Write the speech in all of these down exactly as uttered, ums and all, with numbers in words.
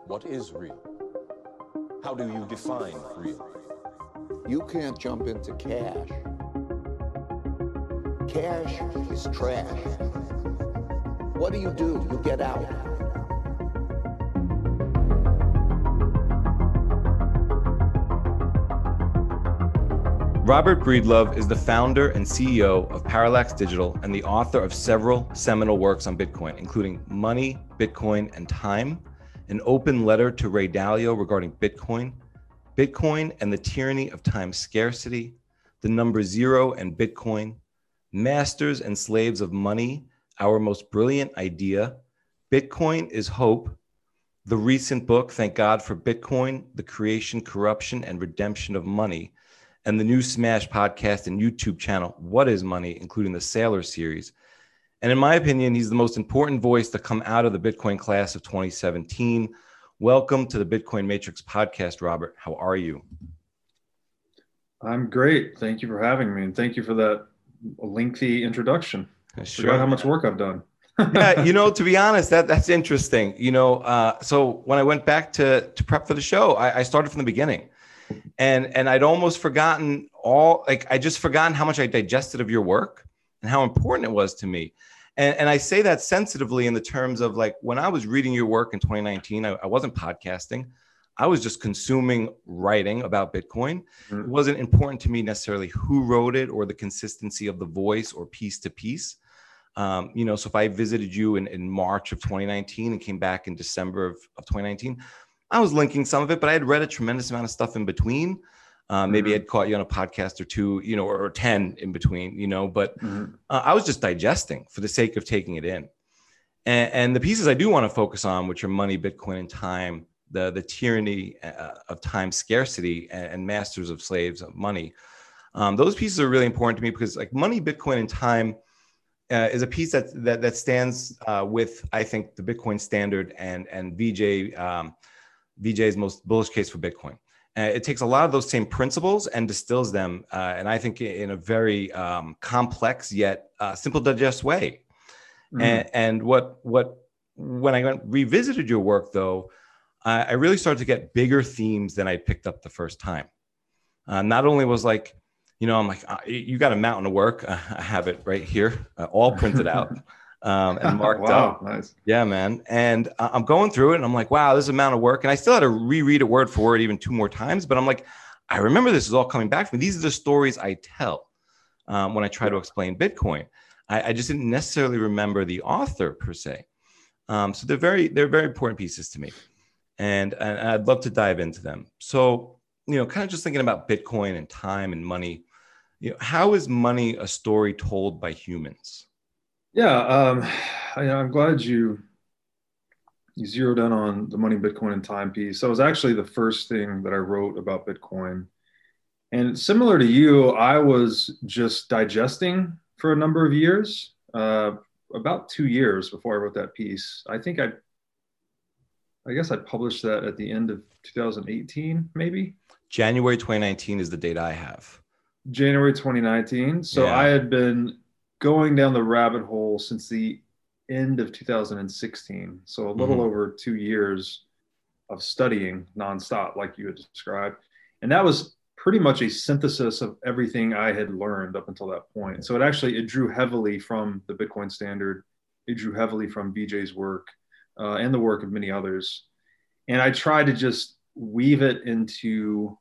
What is real? How do you define real? You can't jump into cash. Cash is trash. What do you do? You get out. Robert Breedlove is the founder and C E O of Parallax Digital and the author of several seminal works on Bitcoin, including Money, Bitcoin, and Time, an open letter to Ray Dalio regarding Bitcoin, Bitcoin and the Tyranny of Time Scarcity, The Number Zero and Bitcoin, Masters and Slaves of Money, Our Most Brilliant Idea, Bitcoin is Hope, the recent book, Thank God for Bitcoin, The Creation, Corruption, and Redemption of Money, and the new Smash podcast and YouTube channel, What is Money, including the Sailor series. And in my opinion, he's the most important voice to come out of the Bitcoin class of twenty seventeen. Welcome to the Bitcoin Matrix podcast, Robert. How are you? I'm great. Thank you for having me. And thank you for that lengthy introduction. I Sure. forgot how much work I've done. Yeah, you know, to be honest, that that's interesting. You know, uh, so when I went back to, to prep for the show, I, I started from the beginning. And and I'd almost forgotten all, like I just forgotten how much I digested of your work and how important it was to me. And, and I say that sensitively in the terms of like, when I was reading your work in twenty nineteen, I, I wasn't podcasting. I was just consuming writing about Bitcoin. Mm-hmm. It wasn't important to me necessarily who wrote it or the consistency of the voice or piece to piece. Um, you know, so if I visited you in, in March of twenty nineteen and came back in December of, of twenty nineteen, I was linking some of it, but I had read a tremendous amount of stuff in between. Uh, maybe mm-hmm. I'd caught you on a podcast or two, you know, or, or ten in between, you know, but mm-hmm. uh, I was just digesting for the sake of taking it in. And, and the pieces I do want to focus on, which are Money, Bitcoin, and Time, the, the tyranny uh, of time scarcity and, and masters of slaves of money. Um, those pieces are really important to me because like Money, Bitcoin, and Time uh, is a piece that, that, that stands uh, with, I think, the Bitcoin Standard and, and V J, um, V J's most bullish case for Bitcoin. Uh, it takes a lot of those same principles and distills them, uh, and I think in a very um, complex yet uh, simple to digest way. Mm. And, and what what when I went, revisited your work, though, uh, I really started to get bigger themes than I picked up the first time. Uh, not only was like, you know, I'm like, uh, you got a mountain of work. Uh, I have it right here, uh, all printed out. Um, and marked wow, up. Nice. Yeah, man. And uh, I'm going through it and I'm like, wow, this amount of work. And I still had to reread it word for word even two more times. But I'm like, I remember this is all coming back to me. These are the stories I tell um, when I try to explain Bitcoin. I, I just didn't necessarily remember the author per se. Um, so they're very, they're very important pieces to me. And, and I'd love to dive into them. So, you know, kind of just thinking about Bitcoin and time and money, you know, how is money a story told by humans? Yeah, um, I, I'm glad you you zeroed in on the Money, Bitcoin, and Time piece. That was actually the first thing that I wrote about Bitcoin. And similar to you, I was just digesting for a number of years, uh, about two years before I wrote that piece. I think I, I guess I published that at the end of two thousand eighteen, maybe. January twenty nineteen is the date I have. January twenty nineteen. So Yeah. I had been going down the rabbit hole since the end of two thousand sixteen. So a little mm-hmm. over two years of studying nonstop, like you had described. And that was pretty much a synthesis of everything I had learned up until that point. So it actually, it drew heavily from the Bitcoin Standard. It drew heavily from V J's work uh, and the work of many others. And I tried to just weave it into,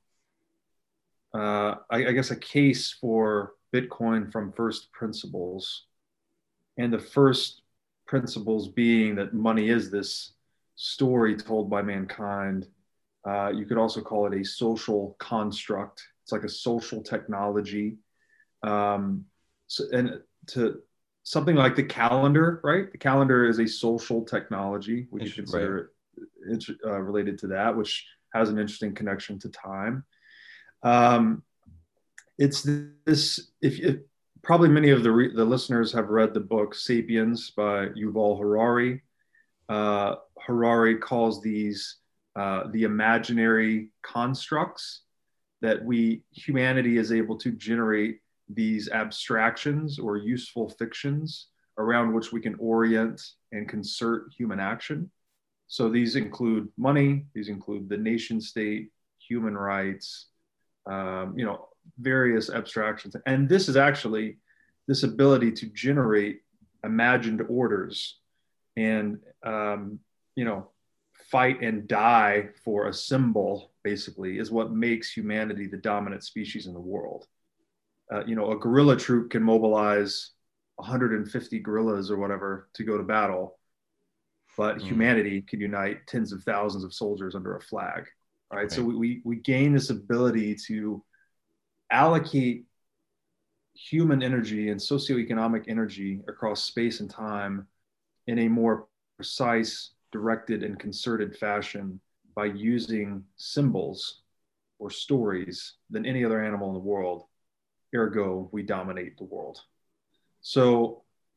uh, I, I guess, a case for Bitcoin from first principles. And the first principles being that money is this story told by mankind. Uh, you could also call it a social construct. It's like a social technology. Um, so, and to something like the calendar, right? The calendar is a social technology. We could consider right. it uh, related to that, which has an interesting connection to time. Um, It's this, if, if probably many of the, re, the listeners have read the book Sapiens by Yuval Harari. Uh, Harari calls these uh, the imaginary constructs that we, humanity is able to generate these abstractions or useful fictions around which we can orient and concert human action. So these include money, these include the nation state, human rights, um, you know, various abstractions. And this is actually this ability to generate imagined orders and, um, you know, fight and die for a symbol, basically, is what makes humanity the dominant species in the world. Uh, you know, a guerrilla troop can mobilize one hundred fifty guerrillas or whatever to go to battle, but mm. humanity can unite tens of thousands of soldiers under a flag. Right? right. So we, we, we gain this ability to allocate human energy and socioeconomic energy across space and time in a more precise, directed, and concerted fashion by using symbols or stories than any other animal in the world. Ergo, we dominate the world. So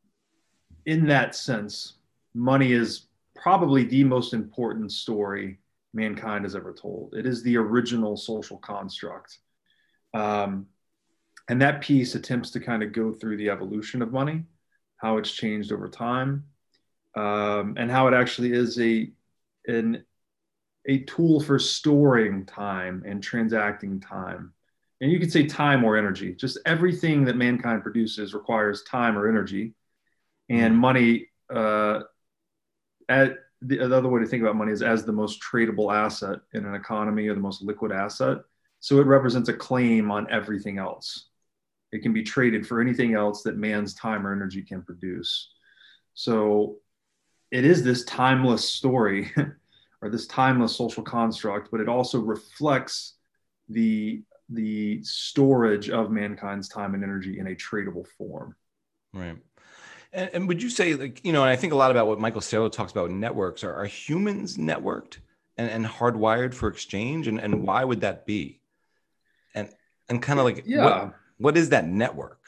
in that sense, money is probably the most important story mankind has ever told. It is the original social construct. Um, and that piece attempts to kind of go through the evolution of money, how it's changed over time, um, and how it actually is a, an, a tool for storing time and transacting time. And you could say time or energy. Just everything that mankind produces requires time or energy. And mm. money, uh, at, the, the other way to think about money is as the most tradable asset in an economy, or the most liquid asset. So it represents a claim on everything else. It can be traded for anything else that man's time or energy can produce. So it is this timeless story or this timeless social construct, but it also reflects the, the storage of mankind's time and energy in a tradable form. Right. And, and would you say, like, you know, and I think a lot about what Michael Salo talks about in networks, are, are humans networked and, and hardwired for exchange? And, and why would that be? And, and kind of like, yeah. what, what is that network?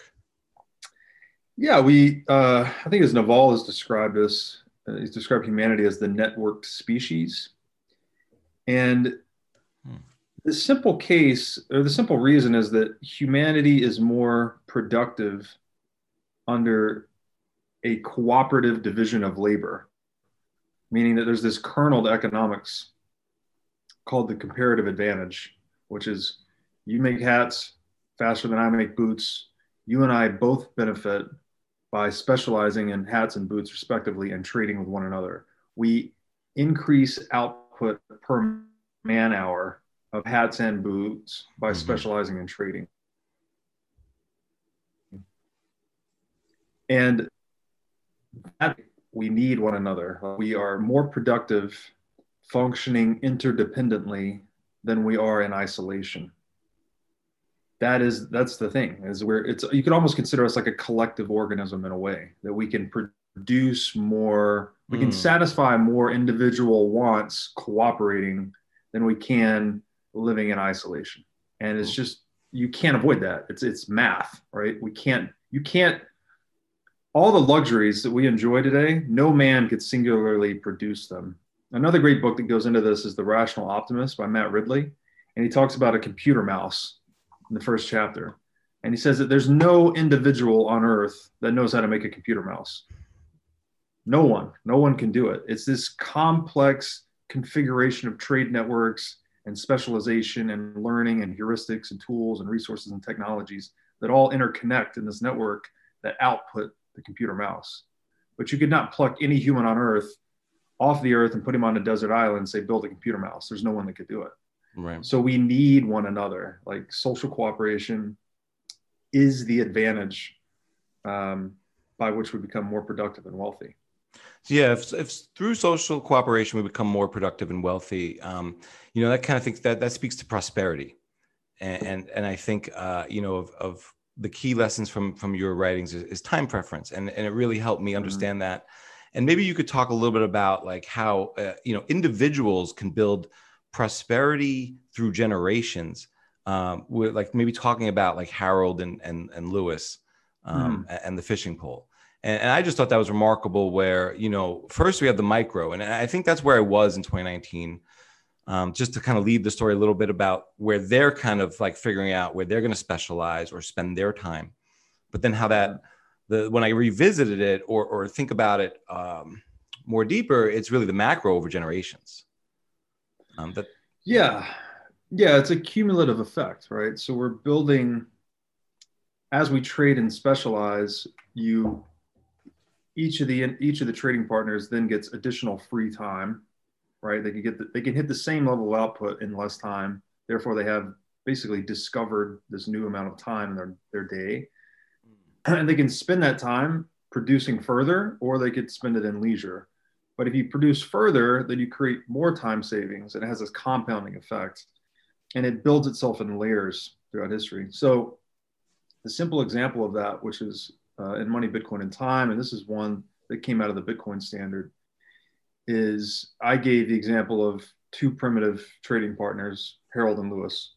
Yeah, we, uh, I think as Naval has described us, uh, he's described humanity as the networked species. And hmm. the simple case, or the simple reason is that humanity is more productive under a cooperative division of labor, meaning that there's this kernel to economics called the comparative advantage, which is you make hats faster than I make boots. You and I both benefit by specializing in hats and boots respectively and trading with one another. We increase output per man hour of hats and boots by mm-hmm. specializing in trading. And that we need one another. We are more productive functioning interdependently than we are in isolation. That is, that's the thing, is where it's, you could almost consider us like a collective organism in a way, that we can produce more, we can mm. satisfy more individual wants cooperating than we can living in isolation. And it's just, you can't avoid that. It's, it's math, right? We can't, you can't, all the luxuries that we enjoy today, no man could singularly produce them. Another great book that goes into this is The Rational Optimist by Matt Ridley. And he talks about a computer mouse in the first chapter. And he says that there's no individual on earth that knows how to make a computer mouse. No one, no one can do it. It's this complex configuration of trade networks and specialization and learning and heuristics and tools and resources and technologies that all interconnect in this network that output the computer mouse. But you could not pluck any human on earth off the earth and put him on a desert island and say, build a computer mouse. There's no one that could do it. Right. So we need one another. Like, social cooperation is the advantage um, by which we become more productive and wealthy. So yeah, if, if through social cooperation we become more productive and wealthy, um, you know, that kind of thinks that that speaks to prosperity, and and, and I think uh, you know of, of the key lessons from from your writings is, is time preference, and and it really helped me understand mm-hmm. that. And maybe you could talk a little bit about like how uh, you know individuals can build prosperity through generations, um, with like maybe talking about like Harold and and, and Lewis um, mm. and the fishing pole. And, and I just thought that was remarkable where, you know, first we have the micro, and I think that's where I was in twenty nineteen, um, just to kind of lead the story a little bit about where they're kind of like figuring out where they're going to specialize or spend their time. But then how that, the when I revisited it or or think about it, um, more deeper, it's really the macro over generations. Um, that Yeah. Yeah. It's a cumulative effect, right? So we're building, as we trade and specialize, you, each of the, each of the trading partners then gets additional free time, right? They can get, the, they can hit the same level of output in less time. Therefore they have basically discovered this new amount of time in their, their day. And they can spend that time producing further, or they could spend it in leisure. But if you produce further, then you create more time savings, and it has this compounding effect, and it builds itself in layers throughout history. So the simple example of that, which is uh, in Money, Bitcoin, and Time, and this is one that came out of the Bitcoin standard, is I gave the example of two primitive trading partners, Harold and Lewis.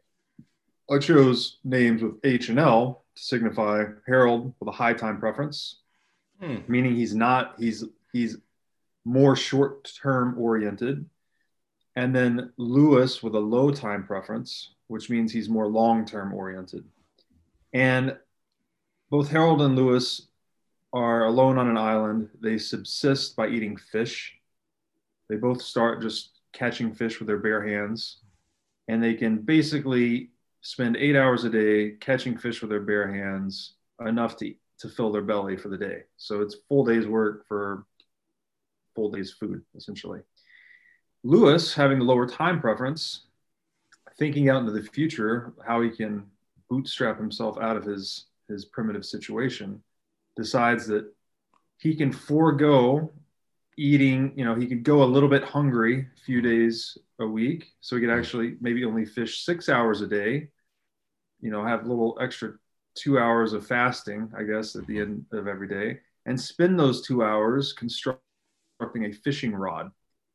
I chose names with H and L to signify Harold with a high time preference, hmm. meaning he's not, he's, he's more short-term oriented. And then Lewis with a low time preference, which means he's more long-term oriented. And both Harold and Lewis are alone on an island. They subsist by eating fish. They both start just catching fish with their bare hands. And they can basically spend eight hours a day catching fish with their bare hands, enough to, to fill their belly for the day. So it's full day's work for full day's food, essentially. Lewis, having the lower time preference, thinking out into the future, how he can bootstrap himself out of his, his primitive situation, decides that he can forego eating, you know, he could go a little bit hungry a few days a week. So he could actually maybe only fish six hours a day, you know, have a little extra two hours of fasting, I guess, at the end of every day, and spend those two hours constructing a fishing rod.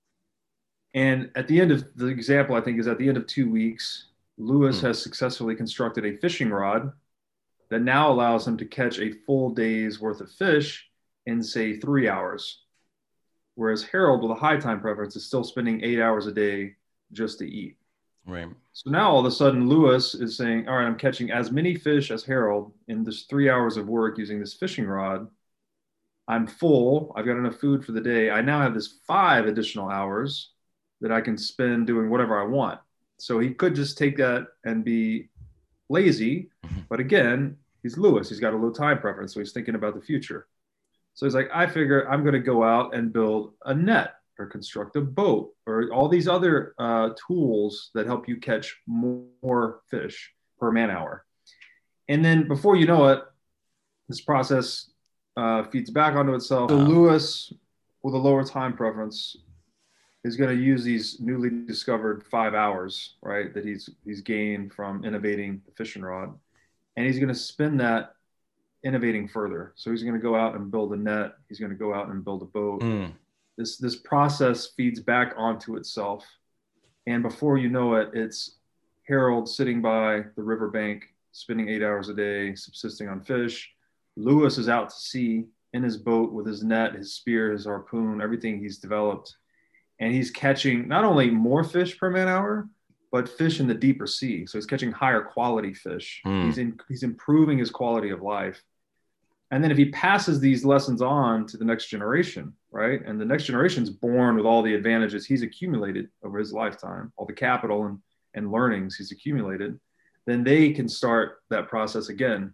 And at the end of the example, I think, is at the end of two weeks, Lewis hmm. has successfully constructed a fishing rod that now allows him to catch a full day's worth of fish in, say, three hours. Whereas Harold, with a high time preference, is still spending eight hours a day just to eat. Right. So now all of a sudden, Lewis is saying, all right, I'm catching as many fish as Harold in this three hours of work using this fishing rod. I'm full. I've got enough food for the day. I now have this five additional hours that I can spend doing whatever I want. So he could just take that and be lazy. But again, he's Lewis. He's got a low time preference. So he's thinking about the future. So he's like, I figure I'm going to go out and build a net or construct a boat or all these other uh, tools that help you catch more fish per man hour. And then before you know it, this process uh, feeds back onto itself. So Lewis, with a lower time preference, is going to use these newly discovered five hours, right, that he's he's gained from innovating the fishing rod, and he's going to spend that innovating further. So he's going to go out and build a net. He's going to go out and build a boat. Mm. This this process feeds back onto itself, and before you know it, it's Harold sitting by the riverbank, spending eight hours a day, subsisting on fish. Lewis is out to sea in his boat with his net, his spear, his harpoon, everything he's developed. And he's catching not only more fish per man hour, but fish in the deeper sea. So he's catching higher quality fish. Mm. He's in, he's improving his quality of life. And then if he passes these lessons on to the next generation, right? And the next generation's born with all the advantages he's accumulated over his lifetime, all the capital and, and learnings he's accumulated, then they can start that process again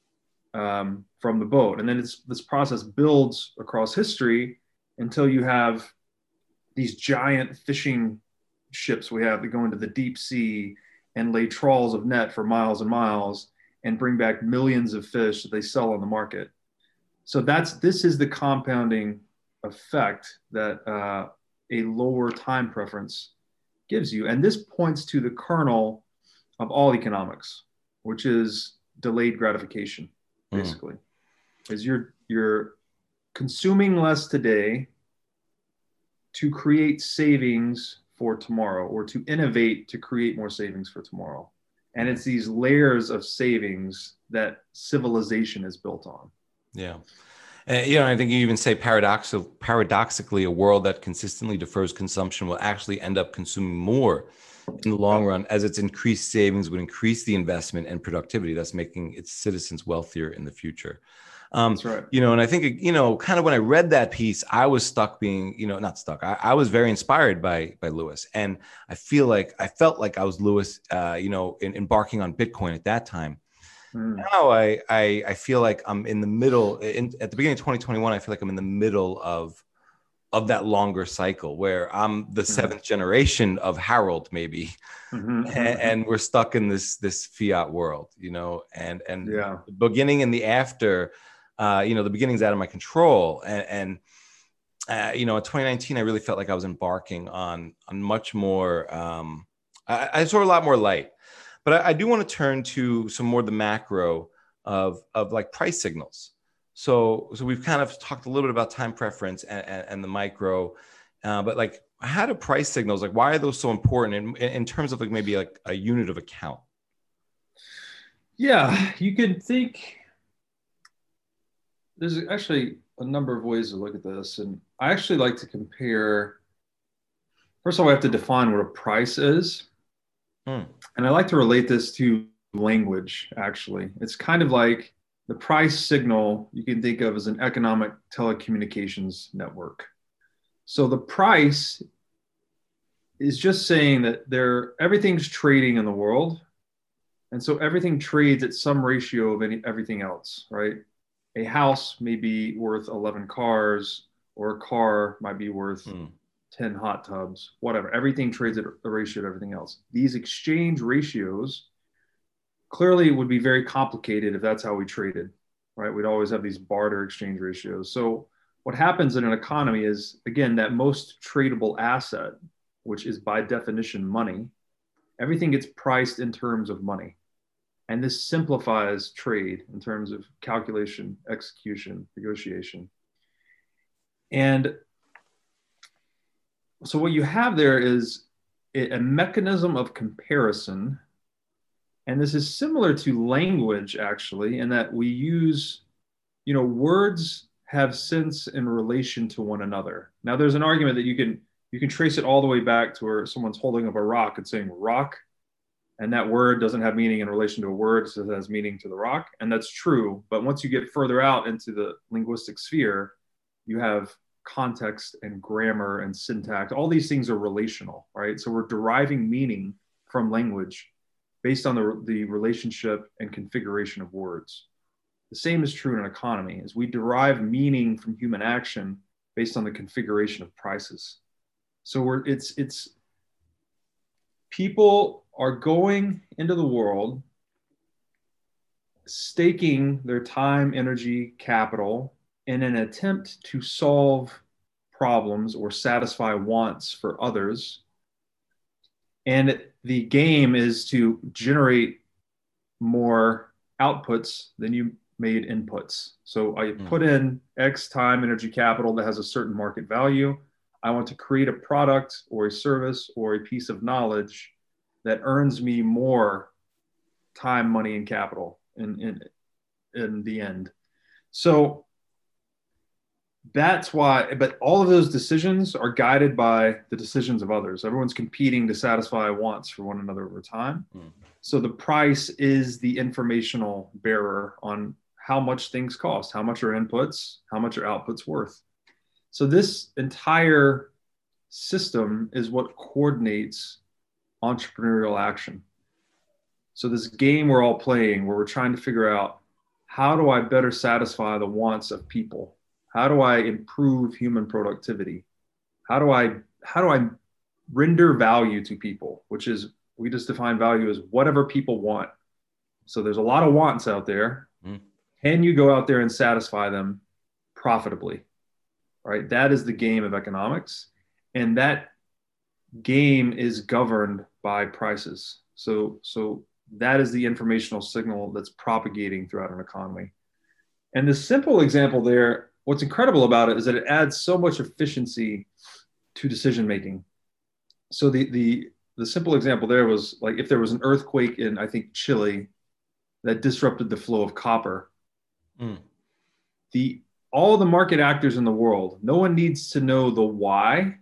um, from the boat. And then it's, this process builds across history until you have these giant fishing ships we have that go into the deep sea and lay trawls of net for miles and miles and bring back millions of fish that they sell on the market. So that's, this is the compounding effect that uh, a lower time preference gives you. And this points to the kernel of all economics, which is delayed gratification, basically. Mm. Is you're, you're consuming less today to create savings for tomorrow, or to innovate to create more savings for tomorrow. And it's these layers of savings that civilization is built on. Yeah. And, you know, I think you even say paradoxical, paradoxically, a world that consistently defers consumption will actually end up consuming more in the long run, as its increased savings would increase the investment and productivity, thus making its citizens wealthier in the future. Um, That's right. You know, and I think, you know, kind of when I read that piece, I was stuck being, you know, not stuck. I, I was very inspired by by Lewis, and I feel like I felt like I was Lewis, uh, you know, in, embarking on Bitcoin at that time. Mm. Now I, I I feel like I'm in the middle. In, at the beginning of twenty twenty-one, I feel like I'm in the middle of of that longer cycle where I'm the seventh mm-hmm. generation of Harold, maybe, mm-hmm. and, and we're stuck in this this fiat world, you know, and and yeah. the beginning and the after, uh, you know, the beginning's out of my control, and, and uh, you know, in twenty nineteen, I really felt like I was embarking on on much more. Um, I, I saw a lot more light, but I, I do want to turn to some more of the macro of of like price signals. So, so we've kind of talked a little bit about time preference and, and, and the micro, uh, but like, how do price signals, like, why are those so important in, in terms of like maybe like a unit of account? Yeah, you could think there's actually a number of ways to look at this. And I actually like to compare, first of all, I have to define what a price is. Hmm. And I like to relate this to language, actually. It's kind of like, the price signal you can think of as an economic telecommunications network. So the price is just saying that there everything's trading in the world. And so everything trades at some ratio of any, everything else, right? A house may be worth eleven cars, or a car might be worth mm. ten hot tubs, whatever. Everything trades at a ratio of everything else. These exchange ratios clearly, it would be very complicated if that's how we traded, right? We'd always have these barter exchange ratios. So what happens in an economy is, again, that most tradable asset, which is by definition money, everything gets priced in terms of money. And this simplifies trade in terms of calculation, execution, negotiation. And so what you have there is a mechanism of comparison. And this is similar to language, actually, in that we use, you know, words have sense in relation to one another. Now, there's an argument that you can you can trace it all the way back to where someone's holding up a rock and saying rock, and that word doesn't have meaning in relation to a word, so it has meaning to the rock, and that's true. But once you get further out into the linguistic sphere, you have context and grammar and syntax. All these things are relational, right? So we're deriving meaning from language based on the, the relationship and configuration of words. The same is true in an economy, as we derive meaning from human action based on the configuration of prices. So we're, it's, it's people are going into the world, staking their time, energy, capital in an attempt to solve problems or satisfy wants for others. And the game is to generate more outputs than you made inputs. So I put in X time, energy, capital that has a certain market value. I want to create a product or a service or a piece of knowledge that earns me more time, money, and capital in, in, in the end. So that's why, but all of those decisions are guided by the decisions of others. Everyone's competing to satisfy wants for one another over time. Mm. So the price is the informational bearer on how much things cost, how much are inputs, how much are outputs worth. So this entire system is what coordinates entrepreneurial action. So this game we're all playing, where we're trying to figure out, how do I better satisfy the wants of people? How do I improve human productivity? How do I, how do I render value to people, which is, we just define value as whatever people want. So there's a lot of wants out there. Mm. Can you go out there and satisfy them profitably? Right? That is the game of economics. And that game is governed by prices. So, so that is the informational signal that's propagating throughout an economy. And the simple example there, what's incredible about it is that it adds so much efficiency to decision making. So the, the, the simple example there was like, if there was an earthquake in, I think, Chile that disrupted the flow of copper, mm. the, all the market actors in the world, no one needs to know the why.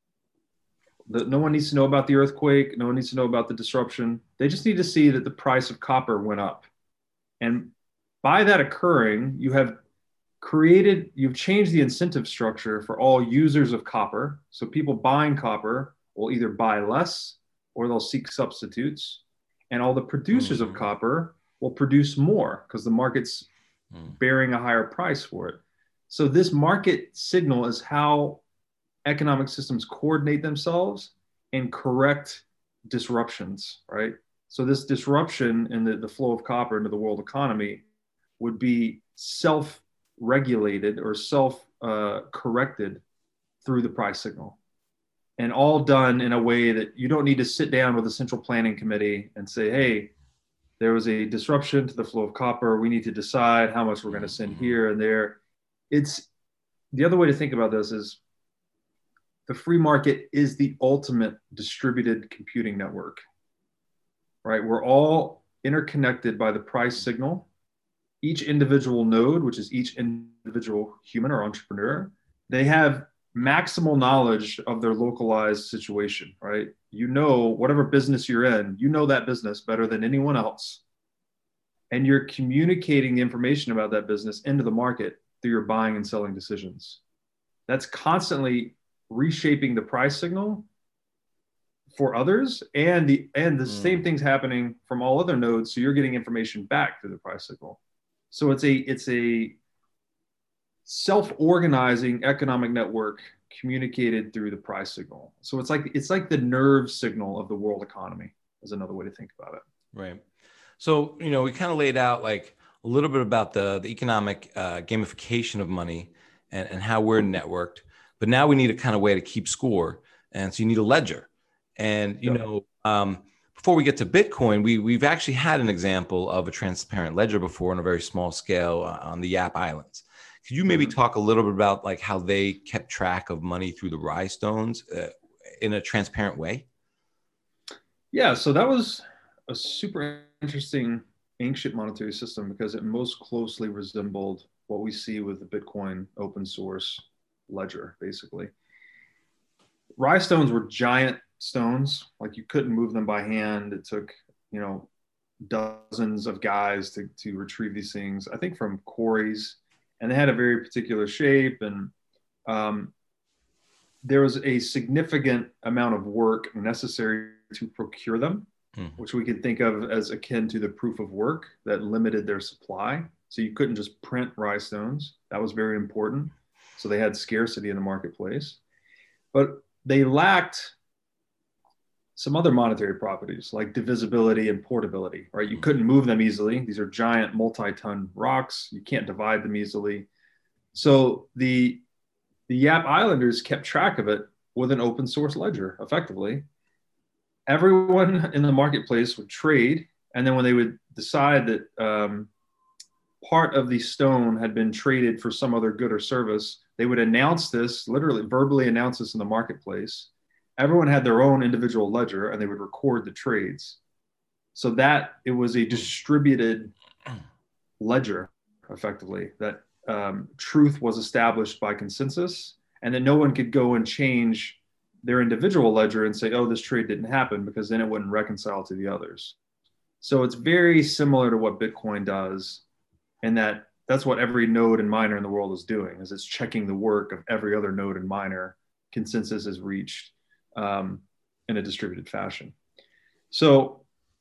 The, no one needs to know about the earthquake. No one needs to know about the disruption. They just need to see that the price of copper went up. And by that occurring, you have created, you've changed the incentive structure for all users of copper. So people buying copper will either buy less or they'll seek substitutes. And all the producers mm-hmm. of copper will produce more because the market's mm. bearing a higher price for it. So this market signal is how economic systems coordinate themselves and correct disruptions, right? So this disruption in the, the flow of copper into the world economy would be self-regulated or self-corrected uh, through the price signal. And all done in a way that you don't need to sit down with a central planning committee and say, hey, there was a disruption to the flow of copper. We need to decide how much we're going to send here and there. It's the other way to think about this is the free market is the ultimate distributed computing network, right? We're all interconnected by the price signal. Each individual node, which is each individual human or entrepreneur, they have maximal knowledge of their localized situation, right? You know, whatever business you're in, you know that business better than anyone else. And you're communicating the information about that business into the market through your buying and selling decisions. That's constantly reshaping the price signal for others, and the and the mm. same thing's happening from all other nodes. So you're getting information back through the price signal. So it's a it's a self-organizing economic network communicated through the price signal. So it's like it's like the nerve signal of the world economy is another way to think about it. Right. So, you know, we kind of laid out like a little bit about the, the economic uh, gamification of money and, and how we're networked, but now we need a kind of way to keep score. And so you need a ledger. And, you yep. know, um, before we get to Bitcoin, we, we've actually had an example of a transparent ledger before on a very small scale uh, on the Yap Islands. Could you maybe talk a little bit about like how they kept track of money through the Rye Stones uh, in a transparent way? Yeah, so that was a super interesting ancient monetary system because it most closely resembled what we see with the Bitcoin open source ledger, basically. Rye stones were giant stones, like you couldn't move them by hand. It took, you know, dozens of guys to, to retrieve these things, I think from quarries. And they had a very particular shape, and um, there was a significant amount of work necessary to procure them, mm-hmm. which we could think of as akin to the proof of work that limited their supply. So you couldn't just print Rye stones. That was very important. So they had scarcity in the marketplace. But they lacked some other monetary properties like divisibility and portability, right? You couldn't move them easily. These are giant multi-ton rocks. You can't divide them easily. So the, the Yap Islanders kept track of it with an open source ledger, effectively. Everyone in the marketplace would trade. And then when they would decide that um, part of the stone had been traded for some other good or service, they would announce this, literally verbally announce this in the marketplace. Everyone had their own individual ledger and they would record the trades. So that it was a distributed ledger, effectively, that um, truth was established by consensus, and that no one could go and change their individual ledger and say, oh, this trade didn't happen, because then it wouldn't reconcile to the others. So it's very similar to what Bitcoin does, and that that's what every node and miner in the world is doing, is it's checking the work of every other node and miner. Consensus is reached um, in a distributed fashion. So,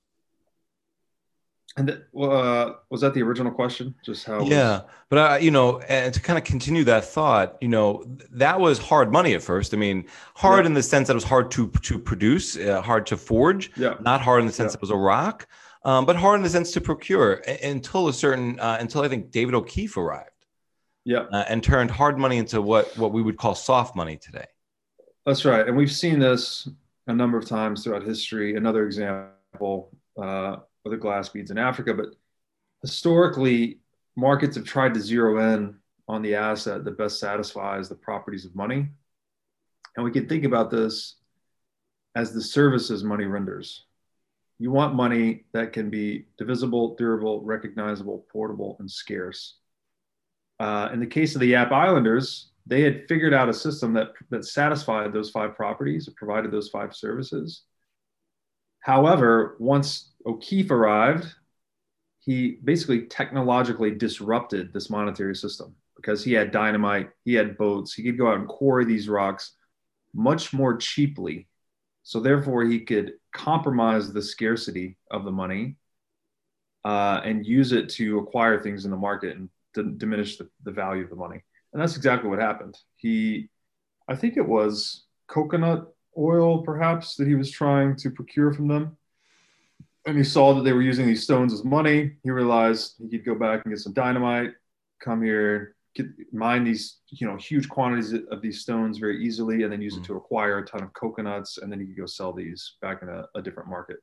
and th- uh, was that the original question? Just how? Yeah, was... but uh, you know, and to kind of continue that thought, you know, that was hard money at first. I mean, hard yeah. in the sense that it was hard to to produce, uh, hard to forge. Yeah. Not hard in the sense yeah. it was a rock, um, but hard in the sense to procure a- until a certain uh, until I think David O'Keefe arrived. Yeah, uh, and turned hard money into what what we would call soft money today. That's right. And we've seen this a number of times throughout history. Another example uh, of the glass beads in Africa. But historically, markets have tried to zero in on the asset that best satisfies the properties of money. And we can think about this as the services money renders. You want money that can be divisible, durable, recognizable, portable, and scarce. Uh, in the case of the Yap Islanders, they had figured out a system that, that satisfied those five properties, that provided those five services. However, once O'Keefe arrived, he basically technologically disrupted this monetary system, because he had dynamite, he had boats, he could go out and quarry these rocks much more cheaply. So therefore, he could compromise the scarcity of the money uh, and use it to acquire things in the market and to diminish the, the value of the money. And that's exactly what happened. He, I think it was coconut oil, perhaps, that he was trying to procure from them. And he saw that they were using these stones as money. He realized he could go back and get some dynamite, come here, get, mine these, you know, huge quantities of these stones very easily, and then use mm-hmm. it to acquire a ton of coconuts. And then he could go sell these back in a, a different market.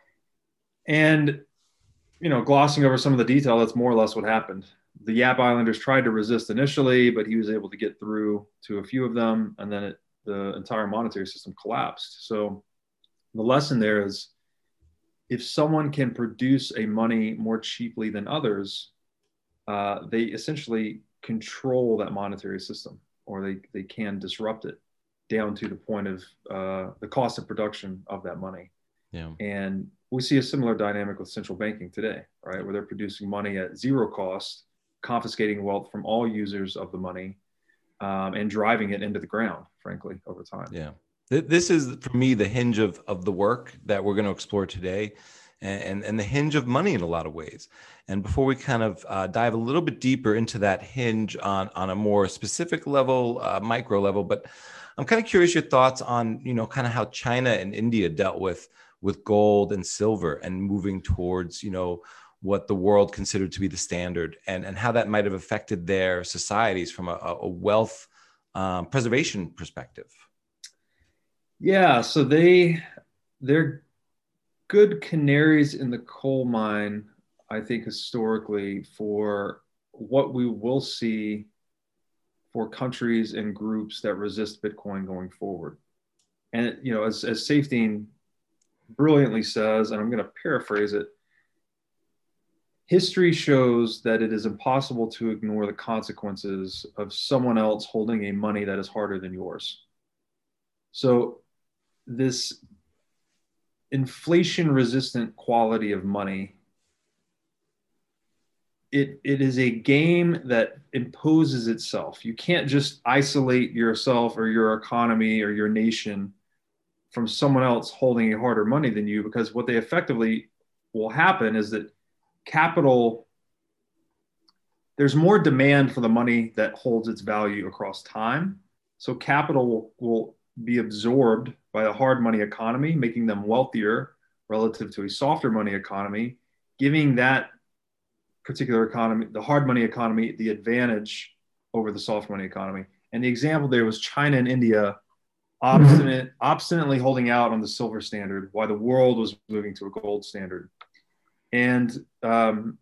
And, you know, glossing over some of the detail, that's more or less what happened. The Yap Islanders tried to resist initially, but he was able to get through to a few of them. And then it, the entire monetary system collapsed. So the lesson there is, if someone can produce a money more cheaply than others, uh, they essentially control that monetary system, or they, they can disrupt it down to the point of uh, the cost of production of that money. Yeah. And we see a similar dynamic with central banking today, right? Where they're producing money at zero cost, confiscating wealth from all users of the money, um, and driving it into the ground, frankly, over time. Yeah. This is, for me, the hinge of, of the work that we're going to explore today, and, and the hinge of money in a lot of ways. And before we kind of uh, dive a little bit deeper into that hinge on, on a more specific level, uh, micro level, but I'm kind of curious your thoughts on, you know, kind of how China and India dealt with, with gold and silver and moving towards, you know, what the world considered to be the standard, and, and how that might have affected their societies from a, a wealth um, preservation perspective. Yeah, so they they're good canaries in the coal mine, I think, historically, for what we will see for countries and groups that resist Bitcoin going forward. And, you know, as, as Saifedean brilliantly says, and I'm going to paraphrase it, history shows that it is impossible to ignore the consequences of someone else holding a money that is harder than yours. So this inflation-resistant quality of money, it, it is a game that imposes itself. You can't just isolate yourself or your economy or your nation from someone else holding a harder money than you, because what they effectively will happen is that capital, there's more demand for the money that holds its value across time. So capital will, will be absorbed by a hard money economy, making them wealthier relative to a softer money economy, giving that particular economy, the hard money economy, the advantage over the soft money economy. And the example there was China and India obstinate, obstinately holding out on the silver standard while the world was moving to a gold standard. And um,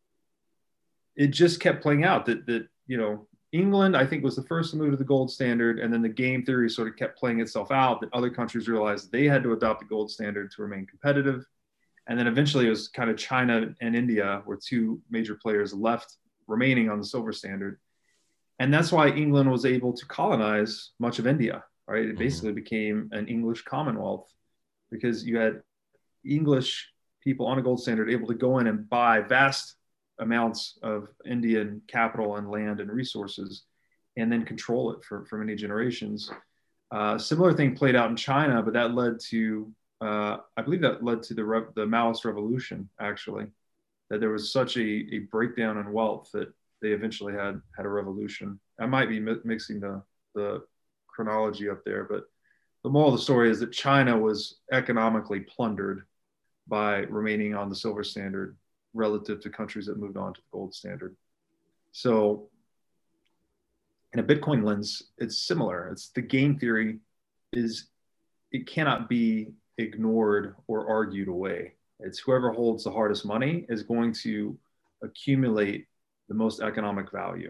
it just kept playing out that, that, you know, England, I think, was the first to move to the gold standard. And then the game theory sort of kept playing itself out, that other countries realized they had to adopt the gold standard to remain competitive. And then eventually it was kind of China and India were two major players left remaining on the silver standard. And that's why England was able to colonize much of India, right? It basically became an English commonwealth because you had English people on a gold standard able to go in and buy vast amounts of Indian capital and land and resources, and then control it for, for many generations. Uh, similar thing played out in China, but that led to, uh, I believe that led to the, Re- the Maoist revolution, actually, that there was such a, a breakdown in wealth that they eventually had, had a revolution. I might be mi- mixing the, the chronology up there, but the moral of the story is that China was economically plundered by remaining on the silver standard relative to countries that moved on to the gold standard. So in a Bitcoin lens, it's similar. It's the game theory is, it cannot be ignored or argued away. It's whoever holds the hardest money is going to accumulate the most economic value.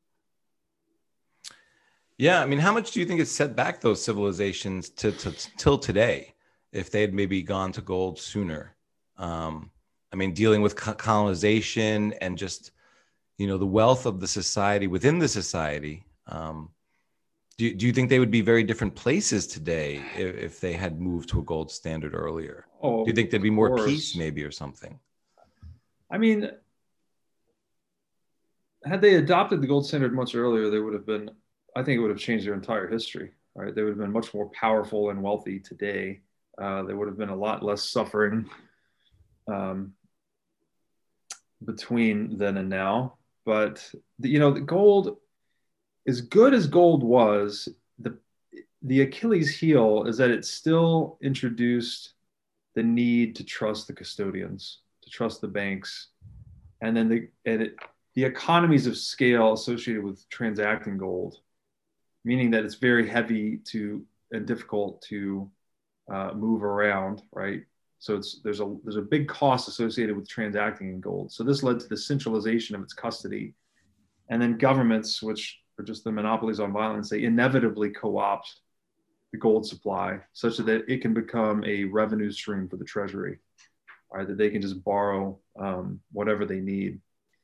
Yeah, I mean, how much do you think it set back those civilizations to, to till today, if they had maybe gone to gold sooner? Um, I mean, dealing with colonization and just, you know, the wealth of the society within the society. Um, do, do you think they would be very different places today if, if they had moved to a gold standard earlier? Oh, do you think there'd be more course. peace maybe or something? I mean, had they adopted the gold standard much earlier, they would have been, I think it would have changed their entire history, right? They would have been much more powerful and wealthy today. Uh, there would have been a lot less suffering um, between then and now. But, the, you know, the gold, as good as gold was, the, the Achilles heel is that it still introduced the need to trust the custodians, to trust the banks. And then the, and it, the economies of scale associated with transacting gold, meaning that it's very heavy to and difficult to uh, move around, right? So it's there's a there's a big cost associated with transacting in gold. So this led to the centralization of its custody, and then governments, which are just the monopolies on violence, they inevitably co-opt the gold supply such that it can become a revenue stream for the treasury, right? That they can just borrow um, whatever they need.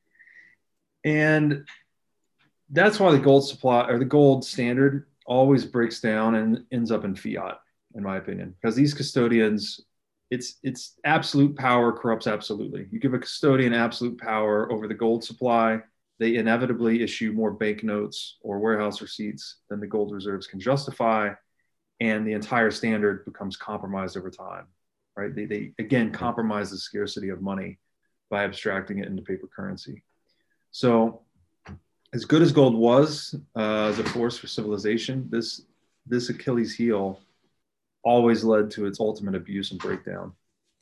And that's why the gold supply or the gold standard always breaks down and ends up in fiat, in my opinion, because these custodians, it's it's absolute power corrupts absolutely. You give a custodian absolute power over the gold supply, they inevitably issue more banknotes or warehouse receipts than the gold reserves can justify, and the entire standard becomes compromised over time, right? They, they again compromise the scarcity of money by abstracting it into paper currency. So as good as gold was uh, as a force for civilization, this, this Achilles heel always led to its ultimate abuse and breakdown.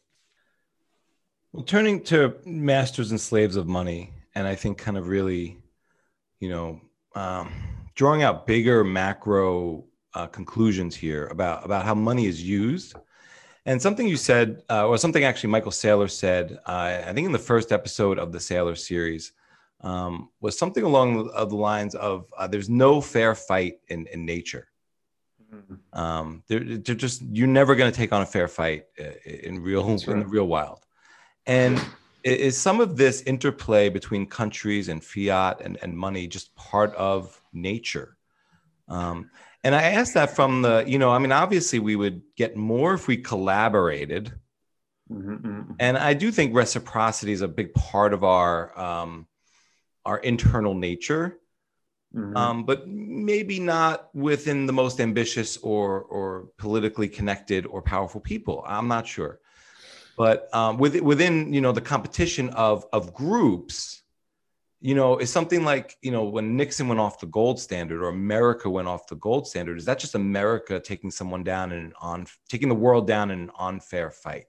Well, turning to masters and slaves of money, and I think kind of really, you know, um, drawing out bigger macro uh, conclusions here about, about how money is used. And something you said, uh, or something actually Michael Saylor said, uh, I think in the first episode of the Saylor series, um, was something along the, the lines of uh, there's no fair fight in, in nature. Mm-hmm. Um, they're, they're just, you're never going to take on a fair fight in real, right. in the real wild. And is some of this interplay between countries and fiat and, and money just part of nature? Um, and I asked that from the, you know, I mean, obviously we would get more if we collaborated. Mm-hmm, mm-hmm. And I do think reciprocity is a big part of our, um, our internal nature, mm-hmm. um, but maybe not within the most ambitious or, or politically connected or powerful people. I'm not sure. But um, within, within, you know, the competition of, of groups, you know, is something like, you know, when Nixon went off the gold standard or America went off the gold standard, is that just America taking someone down in an on, taking the world down in an unfair fight?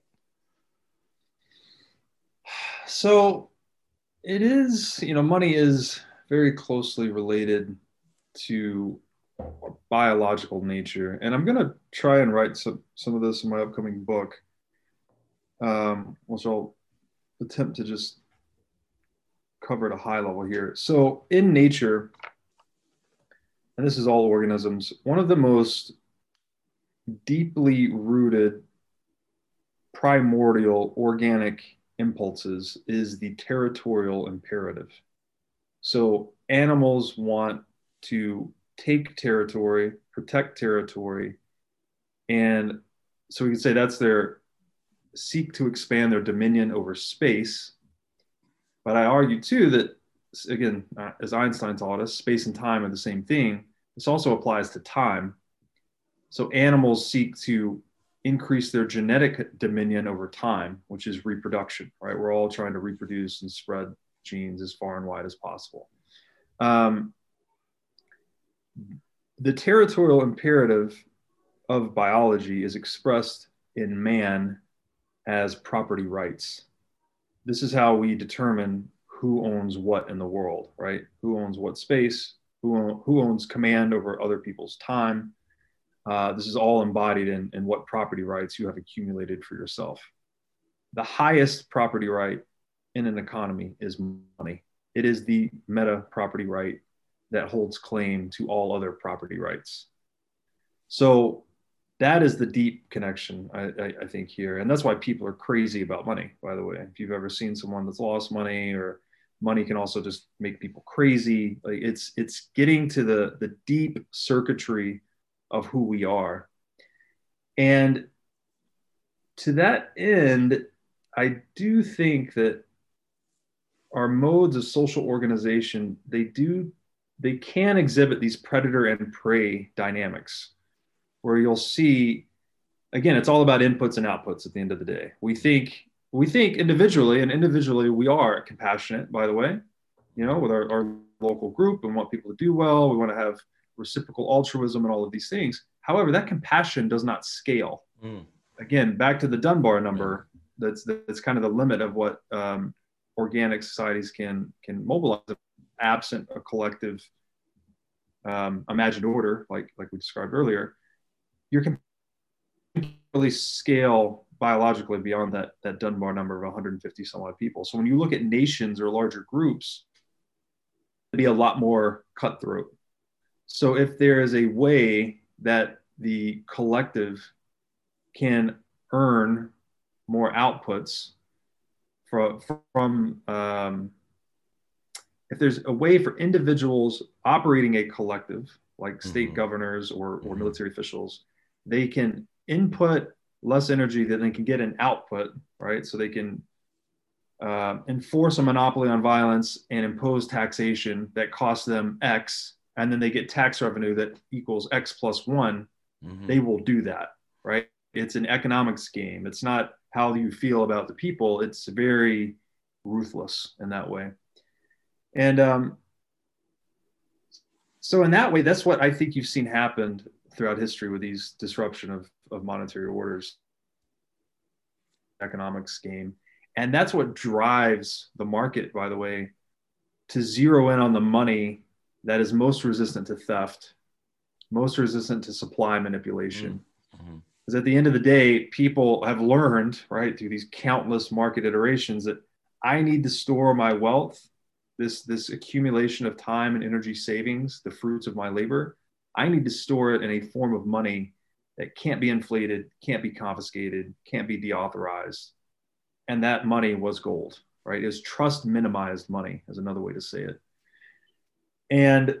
So it is, you know, money is very closely related to biological nature. And I'm going to try and write some, some of this in my upcoming book, um, which I'll attempt to just cover at a high level here. So in nature, and this is all organisms, one of the most deeply rooted primordial organic impulses is the territorial imperative. So animals want to take territory, protect territory, and so we can say that's their seek to expand their dominion over space. But I argue too that, again, uh, as Einstein taught us, space and time are the same thing. This also applies to time. So animals seek to increase their genetic dominion over time, which is reproduction, right? We're all trying to reproduce and spread genes as far and wide as possible. Um, the territorial imperative of biology is expressed in man as property rights. This is how we determine who owns what in the world, right? Who owns what space, who, own, who owns command over other people's time. Uh, this is all embodied in, in what property rights you have accumulated for yourself. The highest property right in an economy is money. It is the meta property right that holds claim to all other property rights. So that is the deep connection, I, I, I think, here. And that's why people are crazy about money, by the way. If you've ever seen someone that's lost money, or money can also just make people crazy. Like it's, it's getting to the, the deep circuitry of who we are. And to that end, I do think that our modes of social organization, they do, they can exhibit these predator and prey dynamics where you'll see, again, it's all about inputs and outputs at the end of the day. We think, we think individually, and individually we are compassionate, by the way, you know, with our, our local group and want people to do well. We want to have reciprocal altruism and all of these things. However, that compassion does not scale. Mm. Again, back to the Dunbar number, that's, that's kind of the limit of what um, organic societies can, can mobilize absent a collective um, imagined order, like, like we described earlier. You can really scale biologically beyond that, that Dunbar number of one hundred fifty some odd people. So when you look at nations or larger groups, it'd be a lot more cutthroat. So if there is a way that the collective can earn more outputs from, from um, if there's a way for individuals operating a collective, like state mm-hmm. governors or, or mm-hmm. military officials, they can input less energy than they can get an output, right? So they can uh, enforce a monopoly on violence and impose taxation that costs them X, and then they get tax revenue that equals X plus one. Mm-hmm. They will do that, right? It's an economics game. It's not how you feel about the people. It's very ruthless in that way. And um, so in that way, that's what I think you've seen happen throughout history with these disruption of, of monetary orders, economics game. And that's what drives the market, by the way, to zero in on the money that is most resistant to theft, most resistant to supply manipulation. Mm-hmm. Because at the end of the day, people have learned, right, through these countless market iterations that I need to store my wealth, this, this accumulation of time and energy savings, the fruits of my labor. I need to store it in a form of money that can't be inflated, can't be confiscated, can't be deauthorized. And that money was gold, right? It's trust minimized money is another way to say it. And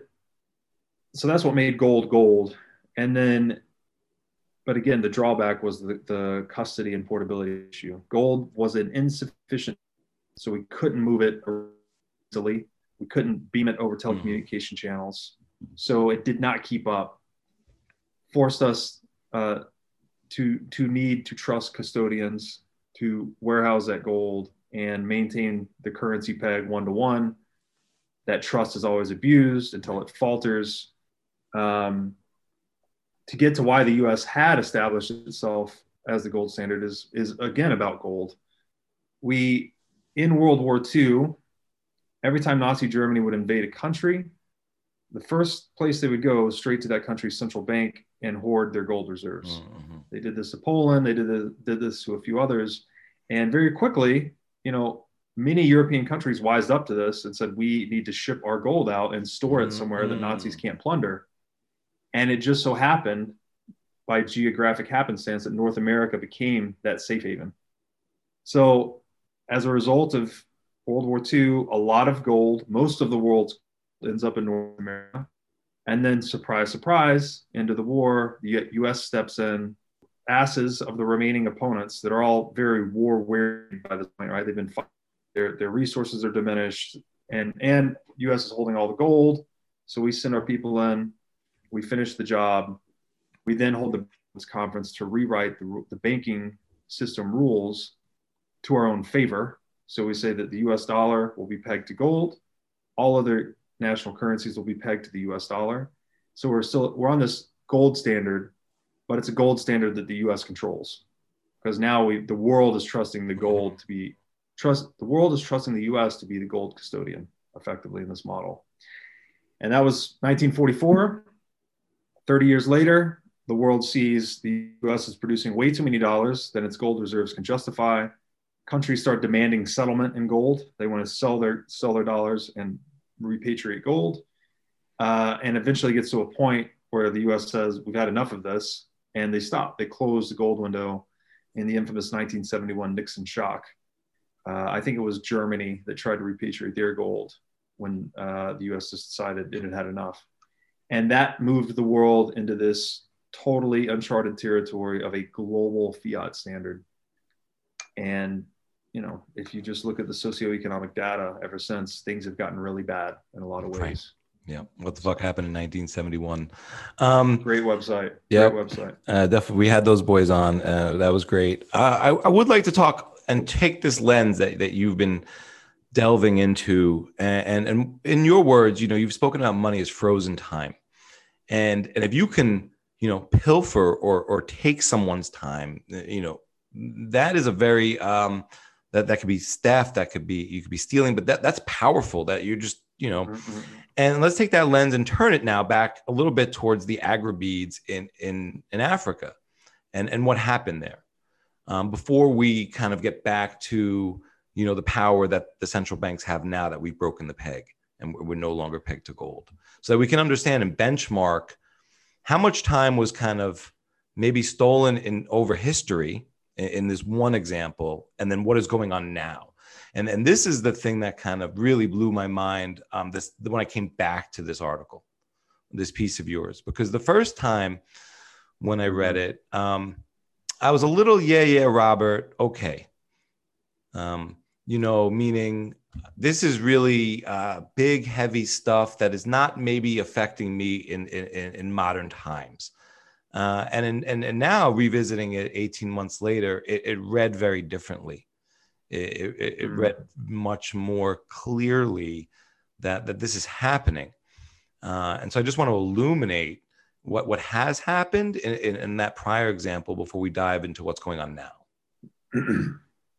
so that's what made gold gold. And then, but again, the drawback was the, the custody and portability issue. Gold was an insufficient, so we couldn't move it easily. We couldn't beam it over telecommunication channels. So it did not keep up, forced us uh, to, to need to trust custodians to warehouse that gold and maintain the currency peg one to one. That trust is always abused until it falters. Um, to get to why the U S had established itself as the gold standard is, is again about gold. We, in World War Two, every time Nazi Germany would invade a country, the first place they would go was straight to that country's central bank and hoard their gold reserves. Mm-hmm. They did this to Poland, they did, the, did this to a few others. And very quickly, you know, many European countries wised up to this and said, we need to ship our gold out and store it somewhere mm-hmm. that Nazis can't plunder. And it just so happened by geographic happenstance that North America became that safe haven. So as a result of World War Two, a lot of gold, most of the world ends up in North America. And then surprise, surprise, end of the war, the U S steps in, asses of the remaining opponents that are all very war weary by this point, right? They've been fighting, their, their resources are diminished, and, and U S is holding all the gold. So we send our people in, we finish the job. We then hold the conference to rewrite the, the banking system rules to our own favor. So we say that the U S dollar will be pegged to gold. All other national currencies will be pegged to the U S dollar. So we're still, we're on this gold standard, but it's a gold standard that the U S controls. Because now we, the world is trusting the gold to be, trust, the world is trusting the U S to be the gold custodian effectively in this model. And that was nineteen forty-four. thirty years later, the world sees the U S is producing way too many dollars than its gold reserves can justify. Countries start demanding settlement in gold. They want to sell their, sell their dollars and repatriate gold. Uh, and eventually gets to a point where the U S says, we've had enough of this. And they stop. They close the gold window in the infamous nineteen seventy-one Nixon shock. Uh, I think it was Germany that tried to repatriate their gold when uh, the U S just decided it had had enough. And that moved the world into this totally uncharted territory of a global fiat standard. And you know, if you just look at the socioeconomic data ever since, things have gotten really bad in a lot of ways. Right. Yeah. What the fuck happened in nineteen seventy-one? Um, Great website. Yeah. Great website. Uh, definitely. We had those boys on. Uh, that was great. Uh, I, I would like to talk and take this lens that, that you've been delving into. And, and, and in your words, you know, you've spoken about money as frozen time. And, and if you can, you know, pilfer or, or take someone's time, you know, that is a very, um, that, that could be theft, that could be, you could be stealing, but that that's powerful that you're just, you know, mm-hmm. And let's take that lens and turn it now back a little bit towards the agri-beads in, in, in Africa and, and what happened there um, before we kind of get back to, you know, the power that the central banks have now that we've broken the peg and we're no longer pegged to gold, so that we can understand and benchmark how much time was kind of maybe stolen in over history in, in this one example, and then what is going on now. And, and this is the thing that kind of really blew my mind um, this when I came back to this article, this piece of yours, because the first time when I read it, um, I was a little, yeah, yeah, Robert, okay. Um, you know, meaning this is really uh, big, heavy stuff that is not maybe affecting me in, in, in modern times. Uh, and, in, and, and now revisiting it eighteen months later, it, it read very differently. It, it, it read much more clearly that, that this is happening. Uh, and so I just want to illuminate what, what has happened in, in, in that prior example before we dive into what's going on now.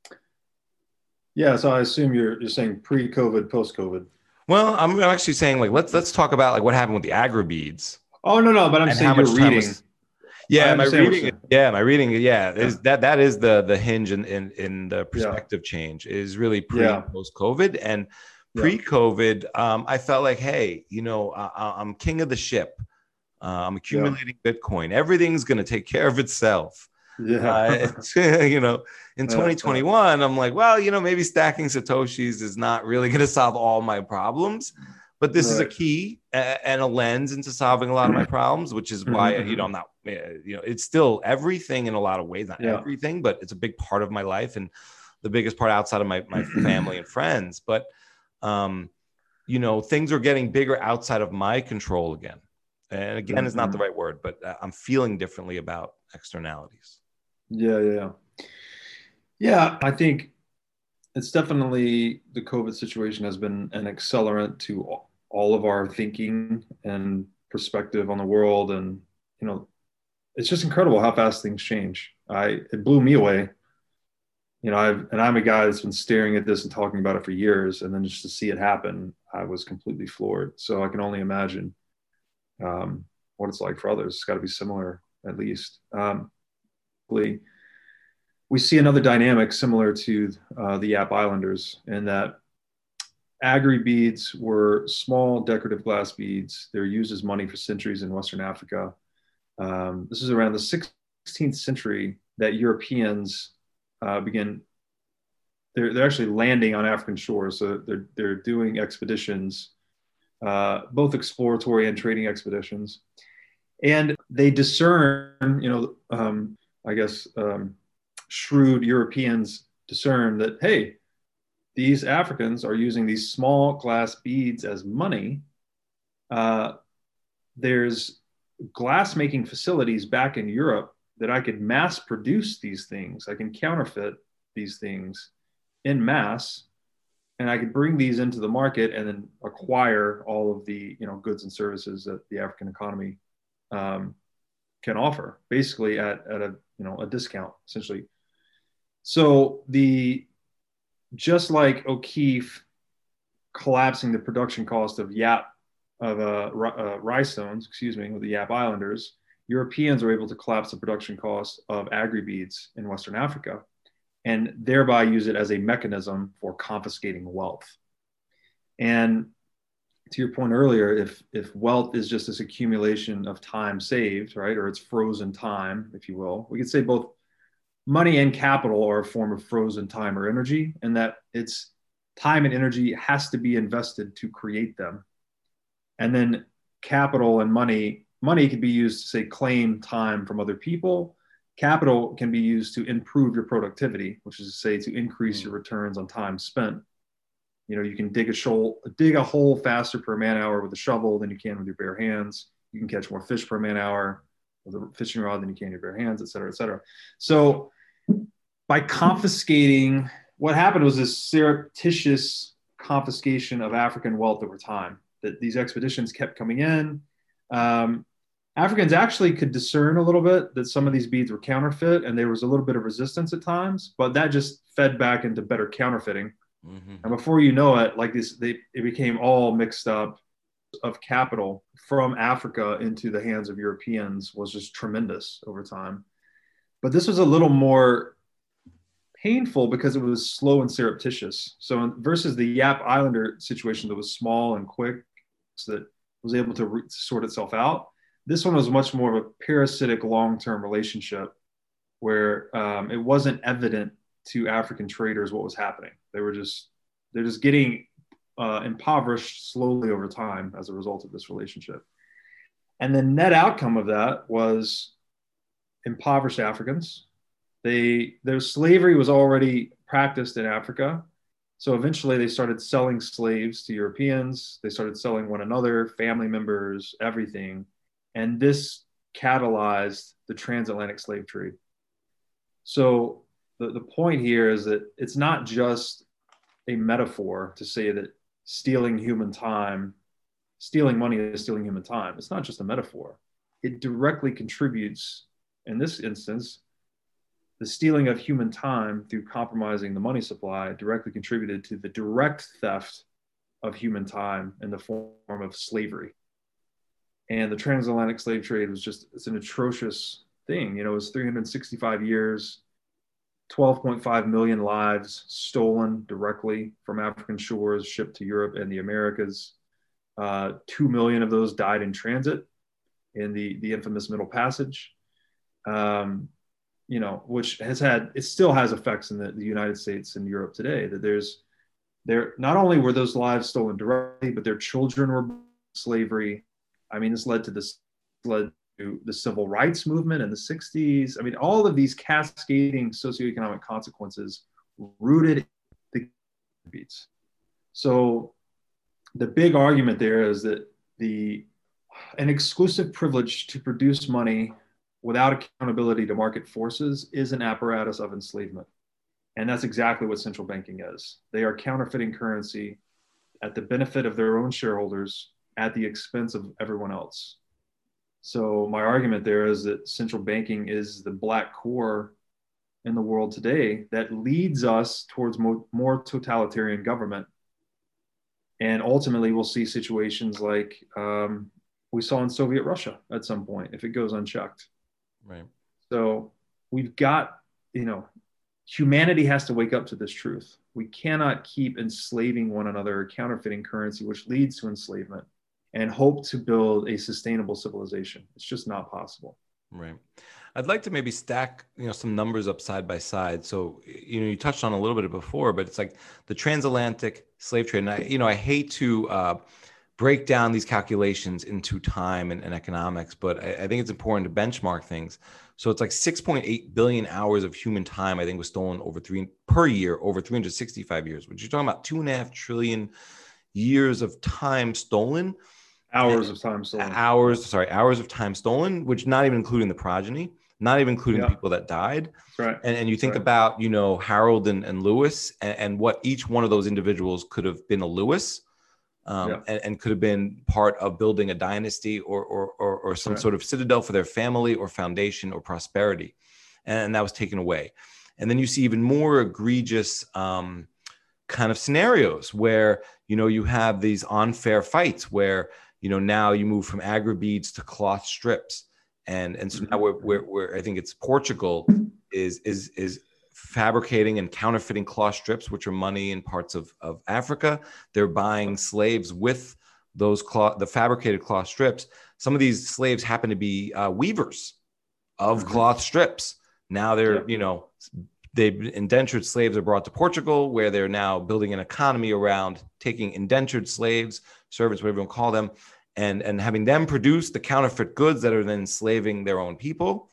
Yeah, so I assume you're, you're saying pre-COVID, post-COVID. Well, I'm actually saying like, let's, let's talk about like what happened with the agri-beads. Oh, no, no, but I'm saying you're reading. Was, Yeah, my reading it. Yeah, my reading it. Yeah, is that that is the the hinge in in, in the perspective yeah. change is really pre yeah. post COVID and pre COVID. Yeah. Um, I felt like, hey, you know, I, I'm king of the ship. Uh, I'm accumulating yeah. Bitcoin. Everything's gonna take care of itself. Yeah, uh, you know, in twenty twenty-one, I'm like, well, you know, maybe stacking satoshis is not really gonna solve all my problems. But this right. is a key and a lens into solving a lot of my problems, which is why, you know, I'm not, you know, it's still everything in a lot of ways, not yeah. everything, but it's a big part of my life and the biggest part outside of my, my family and friends. But, um, you know, things are getting bigger outside of my control again. And again, mm-hmm. is not the right word, but I'm feeling differently about externalities. Yeah, yeah, yeah. Yeah, I think it's definitely the COVID situation has been an accelerant to all. all of our thinking and perspective on the world. And, you know, it's just incredible how fast things change. I, it blew me away. You know, I've, and I'm a guy that's been staring at this and talking about it for years. And then just to see it happen, I was completely floored. So I can only imagine um, what it's like for others. It's got to be similar, at least. Um, we see another dynamic similar to uh, the Yap Islanders in that agri-beads were small decorative glass beads. They were used as money for centuries in Western Africa. Um, this is around the sixteenth century that Europeans uh, begin, they're, they're actually landing on African shores. So they're, they're doing expeditions, uh, both exploratory and trading expeditions. And they discern, you know, um, I guess, um, shrewd Europeans discern that, hey, these Africans are using these small glass beads as money. Uh, there's glass making facilities back in Europe that I could mass produce these things. I can counterfeit these things in mass, and I could bring these into the market and then acquire all of the, you know, goods and services that the African economy um, can offer, basically at, at a, you know, a discount, essentially. So the just like O'Keefe collapsing the production cost of Yap, of uh, uh, rye stones, excuse me, with the Yap Islanders, Europeans were able to collapse the production cost of agri-beads in Western Africa and thereby use it as a mechanism for confiscating wealth. And to your point earlier, if, if wealth is just this accumulation of time saved, right, or it's frozen time, if you will, we could say both money and capital are a form of frozen time or energy, and that it's time and energy has to be invested to create them. And then capital and money, money could be used to say claim time from other people, capital can be used to improve your productivity, which is to say to increase Mm. your returns on time spent. You know, you can dig a shoal, dig a hole faster per man hour with a shovel than you can with your bare hands. You can catch more fish per man hour with a fishing rod than you can with your bare hands, et cetera, et cetera. So by confiscating, what happened was this surreptitious confiscation of African wealth over time, that these expeditions kept coming in. Um, Africans actually could discern a little bit that some of these beads were counterfeit, and there was a little bit of resistance at times, but that just fed back into better counterfeiting. Mm-hmm. And before you know it, like this, they, it became all mixed up. Of capital from Africa into the hands of Europeans was just tremendous over time. But this was a little more painful because it was slow and surreptitious. So versus the Yap Islander situation that was small and quick, so that was able to re- sort itself out, this one was much more of a parasitic long-term relationship where um, it wasn't evident to African traders what was happening. They were just, they're just getting uh, impoverished slowly over time as a result of this relationship. And the net outcome of that was impoverished Africans. They, their slavery was already practiced in Africa. So eventually they started selling slaves to Europeans. They started selling one another, family members, everything. And this catalyzed the transatlantic slave trade. So the, the point here is that it's not just a metaphor to say that stealing human time, stealing money is stealing human time. It's not just a metaphor. It directly contributes, in this instance, the stealing of human time through compromising the money supply directly contributed to the direct theft of human time in the form of slavery. And the transatlantic slave trade was just, it's an atrocious thing. You know, it was three hundred sixty-five years, twelve point five million lives stolen directly from African shores, shipped to Europe and the Americas. Uh, two million of those died in transit in the, the infamous Middle Passage. Um, you know, which has had, it still has effects in the, the United States and Europe today, that there's, there, not only were those lives stolen directly, but their children were slavery. I mean, this led to this, led to the civil rights movement in the sixties. I mean, all of these cascading socioeconomic consequences rooted in the beats. So the big argument there is that the, an exclusive privilege to produce money without accountability to market forces is an apparatus of enslavement. And that's exactly what central banking is. They are counterfeiting currency at the benefit of their own shareholders at the expense of everyone else. So my argument there is that central banking is the black core in the world today that leads us towards mo- more totalitarian government. And ultimately we'll see situations like um, we saw in Soviet Russia at some point, if it goes unchecked. Right. So we've got, you know, humanity has to wake up to this truth. We cannot keep enslaving one another, counterfeiting currency, which leads to enslavement, and hope to build a sustainable civilization. It's just not possible. Right. I'd like to maybe stack, you know, some numbers up side by side. So, you know, you touched on a little bit before, but it's like the transatlantic slave trade. And I, you know, I hate to uh, break down these calculations into time and, and economics, but I, I think it's important to benchmark things. So it's like six point eight billion hours of human time, I think, was stolen over three per year, over three hundred sixty-five years, which you're talking about two and a half trillion years of time stolen. Hours of time stolen. Hours, sorry, hours of time stolen, which not even including the progeny, not even including yeah. the people that died. That's right. And, and you think right. about, you know, Harold and, and Lewis and, and what each one of those individuals could have been a Lewis um, yeah. and, and could have been part of building a dynasty or, or, or, or some right. sort of citadel for their family or foundation or prosperity. And that was taken away. And then you see even more egregious um, kind of scenarios where, you know, you have these unfair fights where, you know, now you move from agri beads to cloth strips. And, and so now we're, we're, we're, I think it's Portugal is, is, is fabricating and counterfeiting cloth strips, which are money in parts of, of Africa. They're buying slaves with those cloth, the fabricated cloth strips. Some of these slaves happen to be uh, weavers of mm-hmm. cloth strips. Now they're, yeah. you know, they indentured slaves are brought to Portugal, where they're now building an economy around taking indentured slaves, servants, whatever you want to call them, and, and having them produce the counterfeit goods that are then enslaving their own people.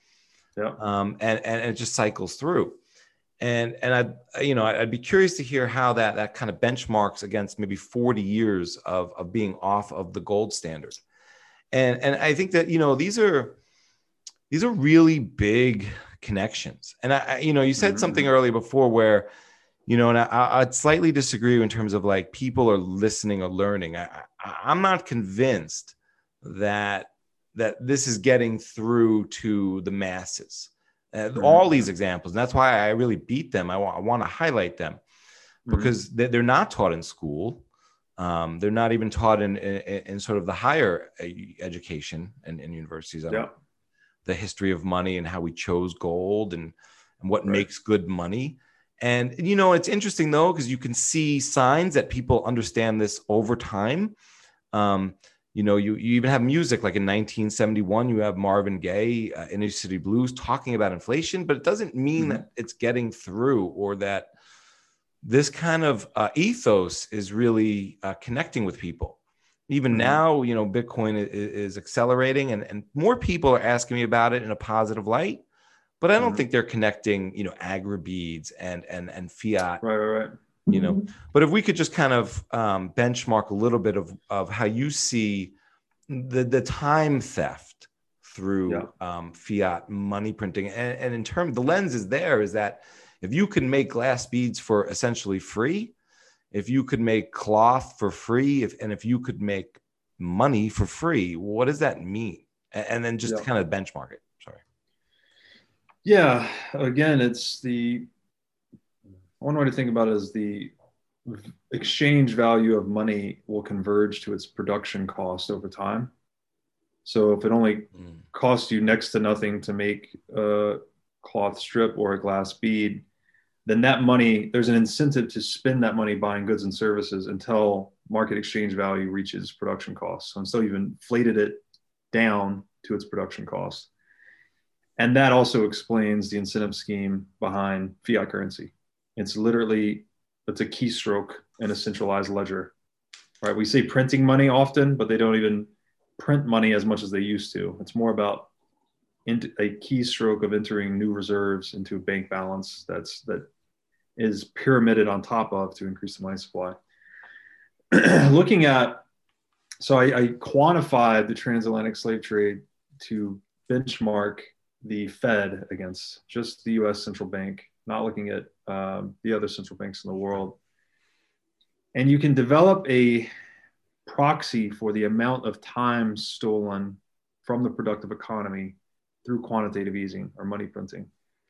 Yeah. um, and, and it just cycles through. And and I, you know, I'd be curious to hear how that that kind of benchmarks against maybe forty years of of being off of the gold standard. And and I think that, you know, these are these are really big connections. And I, you know, you said Mm-hmm. something earlier before where, you know, and I, I'd slightly disagree in terms of like people are listening or learning. I, I, I'm not convinced that that this is getting through to the masses. Uh, Mm-hmm. all these examples, and that's why I really beat them. I, wa- I want to highlight them because mm-hmm. they, they're not taught in school. Um, they're not even taught in, in, in sort of the higher education and in, in universities. Yeah. The history of money and how we chose gold and, and what right. makes good money. And, you know, it's interesting, though, because you can see signs that people understand this over time. Um, you know, you, you even have music like in nineteen seventy-one, you have Marvin Gaye, uh, Inner City Blues talking about inflation, but it doesn't mean mm-hmm. that it's getting through or that this kind of uh, ethos is really uh, connecting with people. Even mm-hmm. now, you know, Bitcoin is, is accelerating and, and more people are asking me about it in a positive light, but I don't mm-hmm. think they're connecting, you know, agribeads and, and, and fiat. Right, right, right. You know, but if we could just kind of um, benchmark a little bit of, of how you see the, the time theft through yeah. um, fiat money printing. And, and in terms, the lens is there is that if you can make glass beads for essentially free, if you could make cloth for free, if, and if you could make money for free, what does that mean? And, and then just yeah. to kind of benchmark it. Sorry. Yeah. Again, it's the, one way to think about it is the exchange value of money will converge to its production cost over time. So if it only mm. costs you next to nothing to make a cloth strip or a glass bead, then that money, there's an incentive to spend that money buying goods and services until market exchange value reaches production costs. So until you've inflated it down to its production cost. And that also explains the incentive scheme behind fiat currency. It's literally, it's a keystroke in a centralized ledger, right? We say printing money often, but they don't even print money as much as they used to. It's more about a keystroke of entering new reserves into a bank balance that's that is pyramided on top of to increase the money supply. Looking at, so I, I quantified the transatlantic slave trade to benchmark the Fed against just the U S central bank, not looking at um, the other central banks in the world. And you can develop a proxy for the amount of time stolen from the productive economy through quantitative easing or money printing.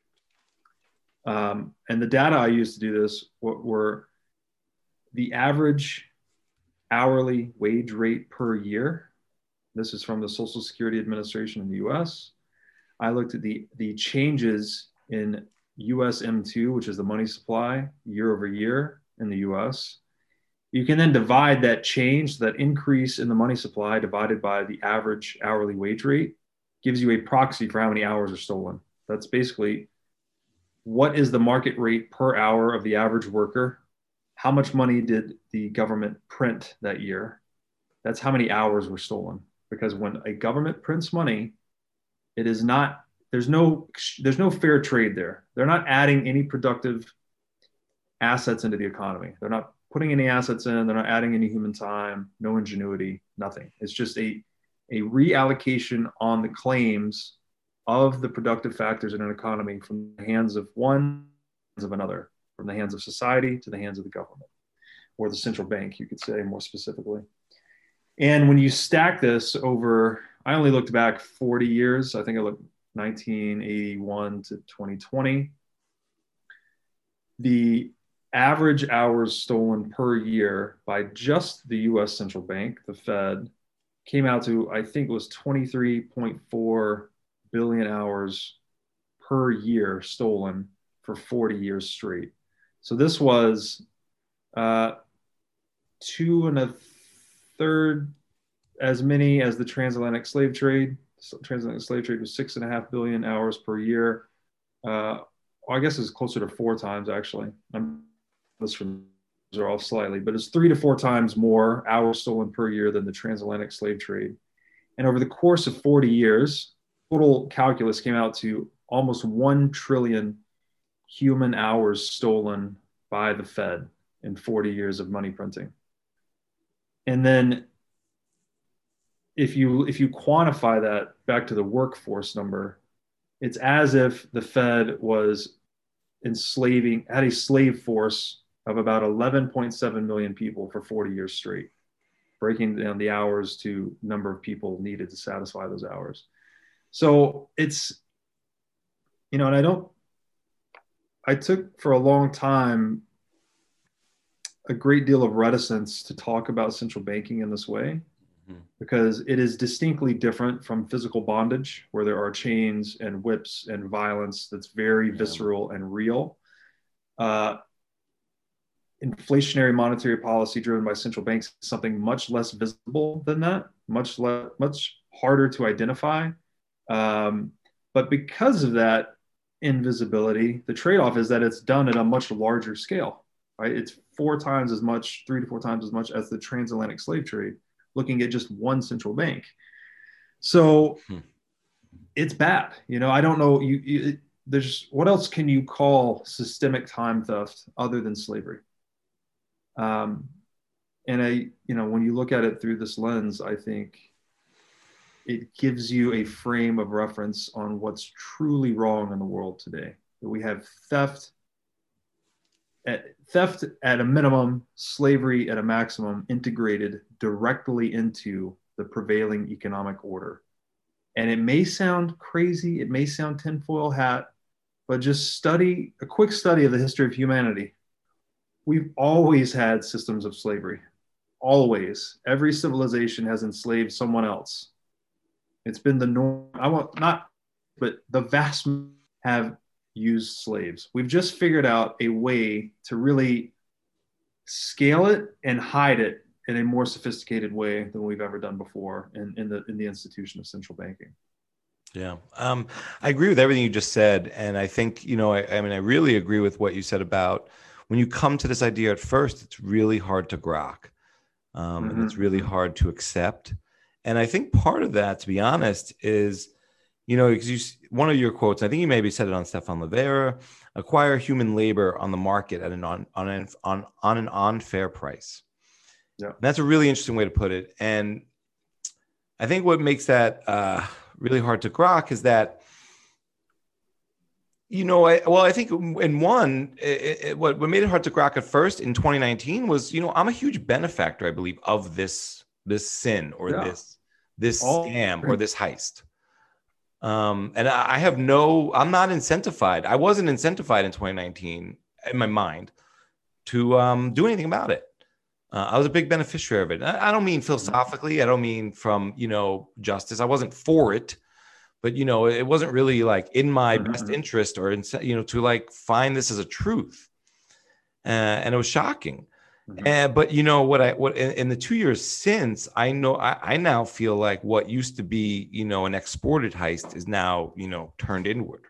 Um, and the data I used to do this were, were the average hourly wage rate per year. This is from the Social Security Administration in the U S. I looked at the, the changes in U S M two, which is the money supply year over year in the U S. You can then divide that change, that increase in the money supply divided by the average hourly wage rate, gives you a proxy for how many hours are stolen. That's basically what is the market rate per hour of the average worker? How much money did the government print that year? That's how many hours were stolen. Because when a government prints money, it is not, there's no, there's no fair trade there. They're not adding any productive assets into the economy. They're not putting any assets in, they're not adding any human time, no ingenuity, nothing. It's just a, a reallocation on the claims of the productive factors in an economy from the hands of one to of another, from the hands of society to the hands of the government, or the central bank, you could say more specifically. And when you stack this over, I only looked back forty years. I think I looked nineteen eighty-one to twenty twenty. The average hours stolen per year by just the U S central bank, the Fed, came out to, I think it was twenty-three point four billion hours per year stolen for forty years straight. So this was uh, two and a third as many as the transatlantic slave trade. So transatlantic slave trade was six and a half billion hours per year. Uh, I guess it's closer to four times actually. I'm this from are off slightly, but it's three to four times more hours stolen per year than the transatlantic slave trade. And over the course of forty years, total calculus came out to almost one trillion human hours stolen by the Fed in forty years of money printing. And then if you if you quantify that back to the workforce number, it's as if the Fed was enslaving, had a slave force of about eleven point seven million people for forty years straight, breaking down the hours to number of people needed to satisfy those hours. So it's, you know, and I don't, I took for a long time a great deal of reticence to talk about central banking in this way, mm-hmm. because it is distinctly different from physical bondage, where there are chains and whips and violence that's very yeah. visceral and real. Uh, inflationary monetary policy driven by central banks is something much less visible than that, much less, much harder to identify. Um, but because of that invisibility, the trade-off is that it's done at a much larger scale, right? It's four times as much, three to four times as much as the transatlantic slave trade, looking at just one central bank. So hmm. it's bad. You know, I don't know, you, you, there's, what else can you call systemic time theft other than slavery? Um, and I, you know, when you look at it through this lens, I think it gives you a frame of reference on what's truly wrong in the world today. That we have theft at, theft at a minimum, slavery at a maximum, integrated directly into the prevailing economic order. And it may sound crazy, it may sound tinfoil hat, but just study, a quick study of the history of humanity. We've always had systems of slavery, always. Every civilization has enslaved someone else. It's been the norm. I want not, but the vast have used slaves. We've just figured out a way to really scale it and hide it in a more sophisticated way than we've ever done before in, in the in the institution of central banking. Yeah, um, I agree with everything you just said, and I think you know, I, I mean, I really agree with what you said about when you come to this idea at first, it's really hard to grok, um, mm-hmm. and it's really hard to accept. And I think part of that, to be honest, is, you know, because you, one of your quotes, I think you maybe said it on Stefan Livera, acquire human labor on the market at an on on an on, on an unfair price. Yeah, and that's a really interesting way to put it. And I think what makes that uh, really hard to grok is that, you know, I, well, I think in one, it, it, what, what made it hard to grok at first in twenty nineteen was, you know, I'm a huge benefactor, I believe, of this this sin or yeah. this this All scam or this heist. Um, and I, I have no, I'm not incentivized. I wasn't incentivized in twenty nineteen in my mind to um, do anything about it. Uh, I was a big beneficiary of it. I, I don't mean philosophically. I don't mean from, you know, justice. I wasn't for it. But, you know, it wasn't really like in my mm-hmm. best interest or, in, you know, to like find this as a truth. Uh, and it was shocking. Mm-hmm. And, but, you know, what I, what in, in the two years since, I know, I, I now feel like what used to be, you know, an exported heist is now, you know, turned inward.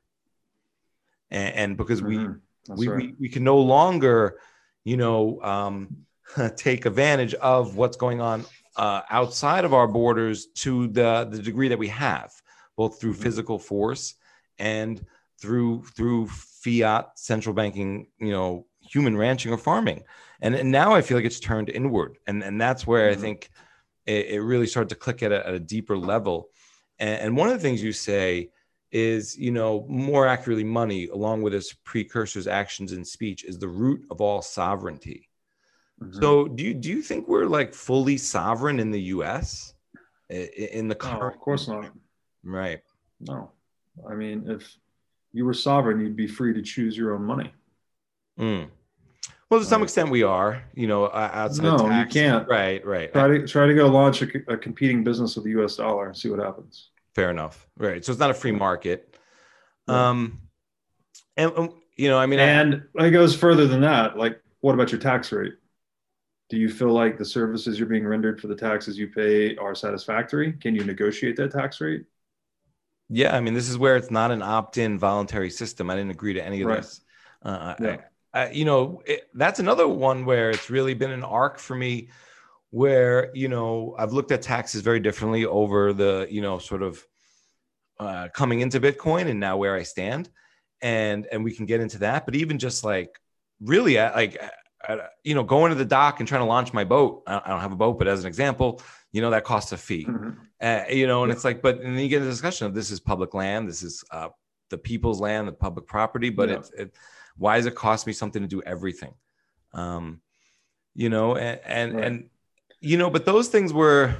And, and because mm-hmm. we, we, right. we, we can no longer, you know, um, take advantage of what's going on uh, outside of our borders to the, the degree that we have, both through physical force and through through fiat central banking, you know, human ranching or farming. And, and now I feel like it's turned inward. And, and that's where mm-hmm. I think it, it really started to click at a, at a deeper level. And, and one of the things you say is, you know, more accurately, money, along with its precursors, actions, and speech, is the root of all sovereignty. Mm-hmm. So do you, do you think we're like fully sovereign in the U S in the current? No, of course not. Right. No, I mean, if you were sovereign, you'd be free to choose your own money. Mm. Well, to some right. extent, we are. You know, outside no, of tax. you can't. Right, right. Try to try to go launch a, a competing business with the U S dollar and see what happens. Fair enough. Right. So it's not a free market. Yeah. Um, and um, you know, I mean, and I, it goes further than that. Like, what about your tax rate? Do you feel like the services you're being rendered for the taxes you pay are satisfactory? Can you negotiate that tax rate? Yeah, I mean, this is where it's not an opt-in voluntary system. I didn't agree to any of right. this. Uh, yeah. I, I, you know, it, that's another one where it's really been an arc for me where, you know, I've looked at taxes very differently over the, you know, sort of uh, coming into Bitcoin and now where I stand, and and we can get into that. But even just like really, I, like I, you know, going to the dock and trying to launch my boat. I don't have a boat, but as an example, you know, that costs a fee. Mm-hmm. Uh, you know, and yeah. it's like, but and then you get a discussion of this is public land, this is uh, the people's land, the public property. But yeah. it's it, why does it cost me something to do everything? Um, you know, and and, right. and you know, but those things were.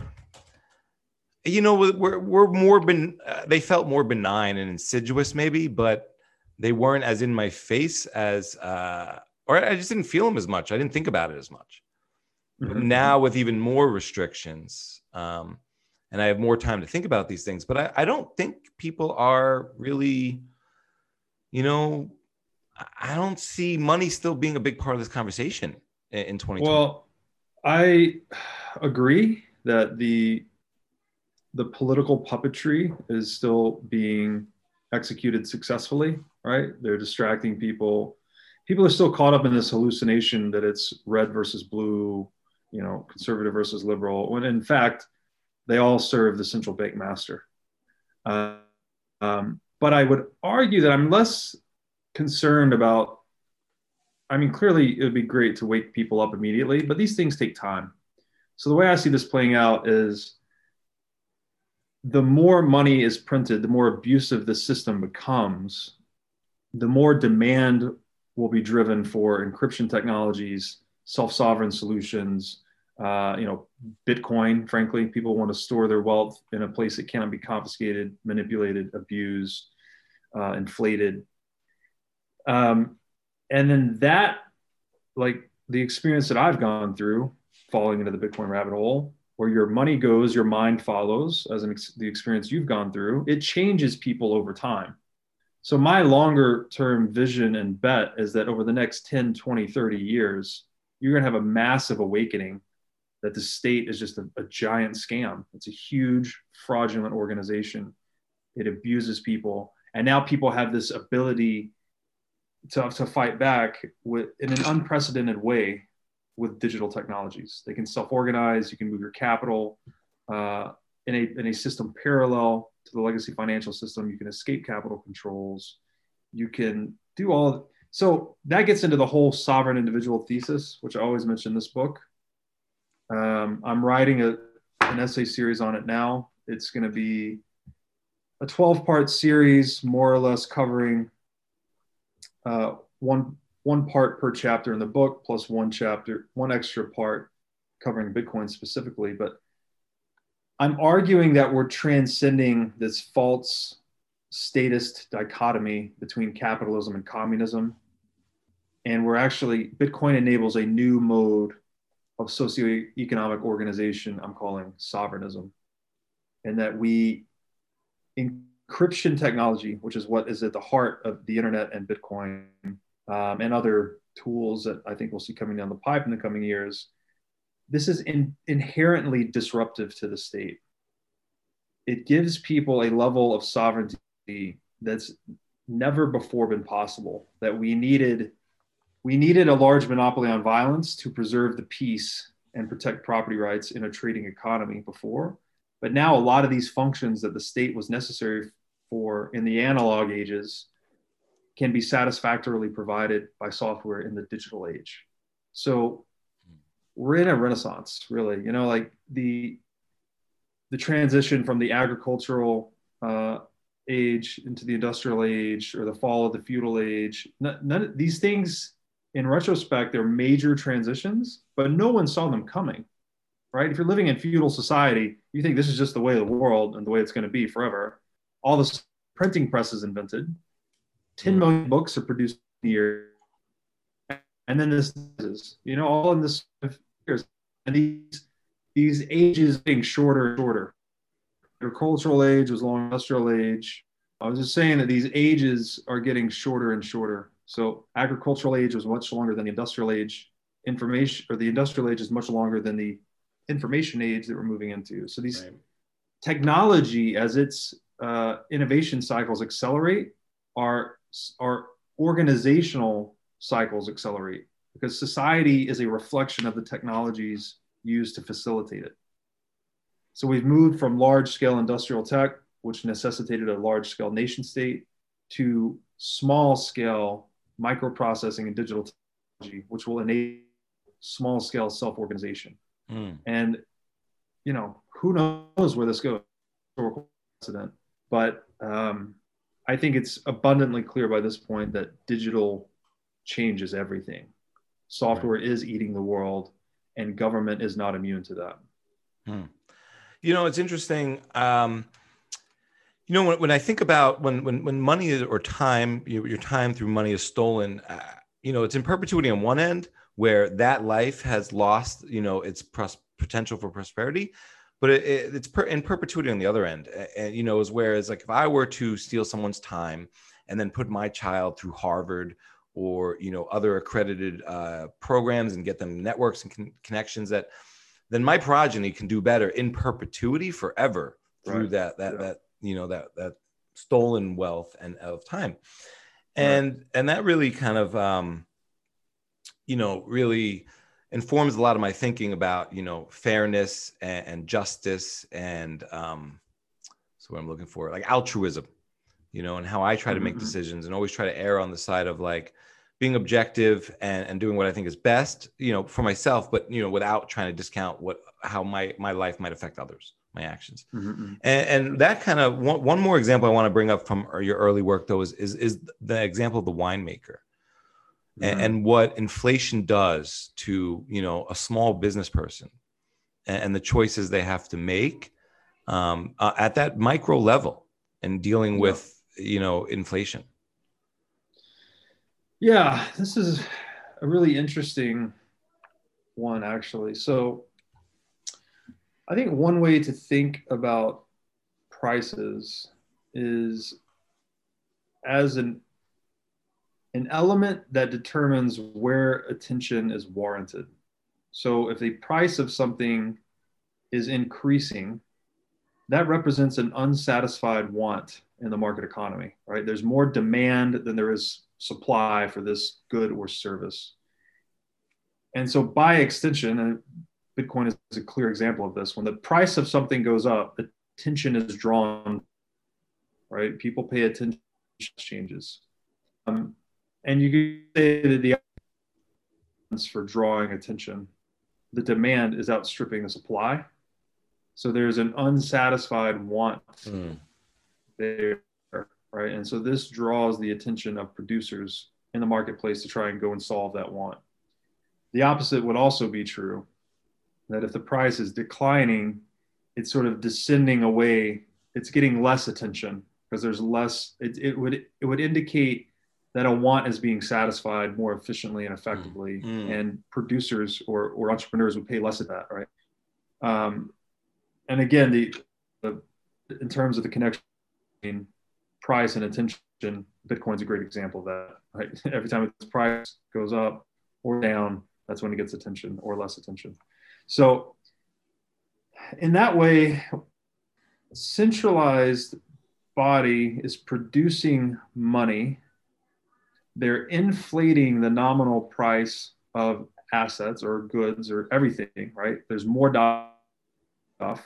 You know, we're, we're more ben, uh, they felt more benign and insidious maybe, but they weren't as in my face as, uh, or I just didn't feel them as much. I didn't think about it as much. Mm-hmm. But now with even more restrictions, um, and I have more time to think about these things, but I, I don't think people are really, you know, I don't see money still being a big part of this conversation in, in twenty twenty. Well, I agree that the the political puppetry is still being executed successfully, right? They're distracting people. People are still caught up in this hallucination that it's red versus blue, you know, conservative versus liberal, when in fact, they all serve the central bank master. Uh, um, but I would argue that I'm less concerned about, I mean, clearly it would be great to wake people up immediately, but these things take time. So the way I see this playing out is, the more money is printed, the more abusive the system becomes, the more demand will be driven for encryption technologies, self-sovereign solutions, uh, you know, Bitcoin, frankly. People want to store their wealth in a place that cannot be confiscated, manipulated, abused, uh, inflated. Um, and then that, like the experience that I've gone through, falling into the Bitcoin rabbit hole, where your money goes, your mind follows, as an ex- the experience you've gone through, it changes people over time. So my longer term vision and bet is that over the next ten, twenty, thirty years, you're going to have a massive awakening that the state is just a, a giant scam. It's a huge fraudulent organization. It abuses people. And now people have this ability to, to fight back with, in an unprecedented way, with digital technologies. They can self-organize, you can move your capital uh, in, a, in a system parallel to the legacy financial system. You can escape capital controls. You can do all, so that gets into the whole sovereign individual thesis, which I always mention in this book. Um, I'm writing a, an essay series on it now. It's gonna be a twelve part series, more or less covering uh, one one part per chapter in the book, plus one chapter, one extra part covering Bitcoin specifically. But I'm arguing that we're transcending this false statist dichotomy between capitalism and communism. And we're actually, Bitcoin enables a new mode of socioeconomic organization I'm calling sovereignism. And that we, encryption technology, which is what is at the heart of the internet and Bitcoin, Um, and other tools that I think we'll see coming down the pipe in the coming years, this is in, inherently disruptive to the state. It gives people a level of sovereignty that's never before been possible, that we needed, we needed a large monopoly on violence to preserve the peace and protect property rights in a trading economy before. But now a lot of these functions that the state was necessary for in the analog ages can be satisfactorily provided by software in the digital age. So we're in a renaissance, really. You know, like the the transition from the agricultural uh, age into the industrial age, or the fall of the feudal age. None, none of these things, in retrospect, they're major transitions, but no one saw them coming, right? If you're living in feudal society, you think this is just the way of the world and the way it's going to be forever. All this printing press is invented. ten million books are produced a year. And then this is, you know, all in this years. And these, these ages being shorter and shorter. The agricultural age was long industrial age. I was just saying that these ages are getting shorter and shorter. So agricultural age was much longer than the industrial age. Information, or the industrial age is much longer than the information age that we're moving into. So these right. technology, as its uh, innovation cycles accelerate, are our organizational cycles accelerate, because society is a reflection of the technologies used to facilitate it. So we've moved from large scale industrial tech which necessitated a large scale nation state, to small scale microprocessing and digital technology, which will enable small scale self organization. Mm. And, you know, who knows where this goes? Precedent. But um, I think it's abundantly clear by this point that digital changes everything. Software right. is eating the world, and government is not immune to that. Hmm. You know, it's interesting. Um, you know, when, when I think about when when when money is, or time, your, your time through money is stolen, uh, you know, it's in perpetuity on one end, where that life has lost, you know, its pros- potential for prosperity, but it, it, it's per, in perpetuity on the other end. And, you know, is whereas like if I were to steal someone's time and then put my child through Harvard or, you know, other accredited uh, programs and get them networks and con- connections, that then my progeny can do better in perpetuity forever through right. that, that, yeah. that, you know, that, that stolen wealth and of time. And, right. and that really kind of, um, you know, really informs a lot of my thinking about, you know, fairness and, and justice and, um, so what I'm looking for, like altruism, you know, and how I try to make mm-hmm. decisions and always try to err on the side of like being objective and, and doing what I think is best, you know, for myself, but, you know, without trying to discount what, how my, my life might affect others, my actions. Mm-hmm. And, and that kind of one, one more example I want to bring up from your early work though, is, is, is the example of the winemaker mm-hmm. and, and what inflation does to, you know, a small business person and, and the choices they have to make um, uh, at that micro level and dealing yeah. with, you know, inflation. Yeah, this is a really interesting one, actually. So I think one way to think about prices is as an, an element that determines where attention is warranted. So if the price of something is increasing, that represents an unsatisfied want in the market economy, right? There's more demand than there is supply for this good or service. And so by extension, and Bitcoin is a clear example of this, when the price of something goes up, attention is drawn, right? People pay attention to changes. Um, and you can say that the for drawing attention, the demand is outstripping the supply. So there's an unsatisfied want mm. there, right? And so this draws the attention of producers in the marketplace to try and go and solve that want. The opposite would also be true, that if the price is declining, it's sort of descending away, it's getting less attention because there's less, it, it would it would indicate that a want is being satisfied more efficiently and effectively, mm. and producers or, or entrepreneurs would pay less of that, right? Um, and again, the, the in terms of the connection between price and attention, Bitcoin's a great example of that, right? Every time its price goes up or down, that's when it gets attention or less attention. So in that way, a centralized body is producing money. They're inflating the nominal price of assets or goods or everything, right? There's more stuff.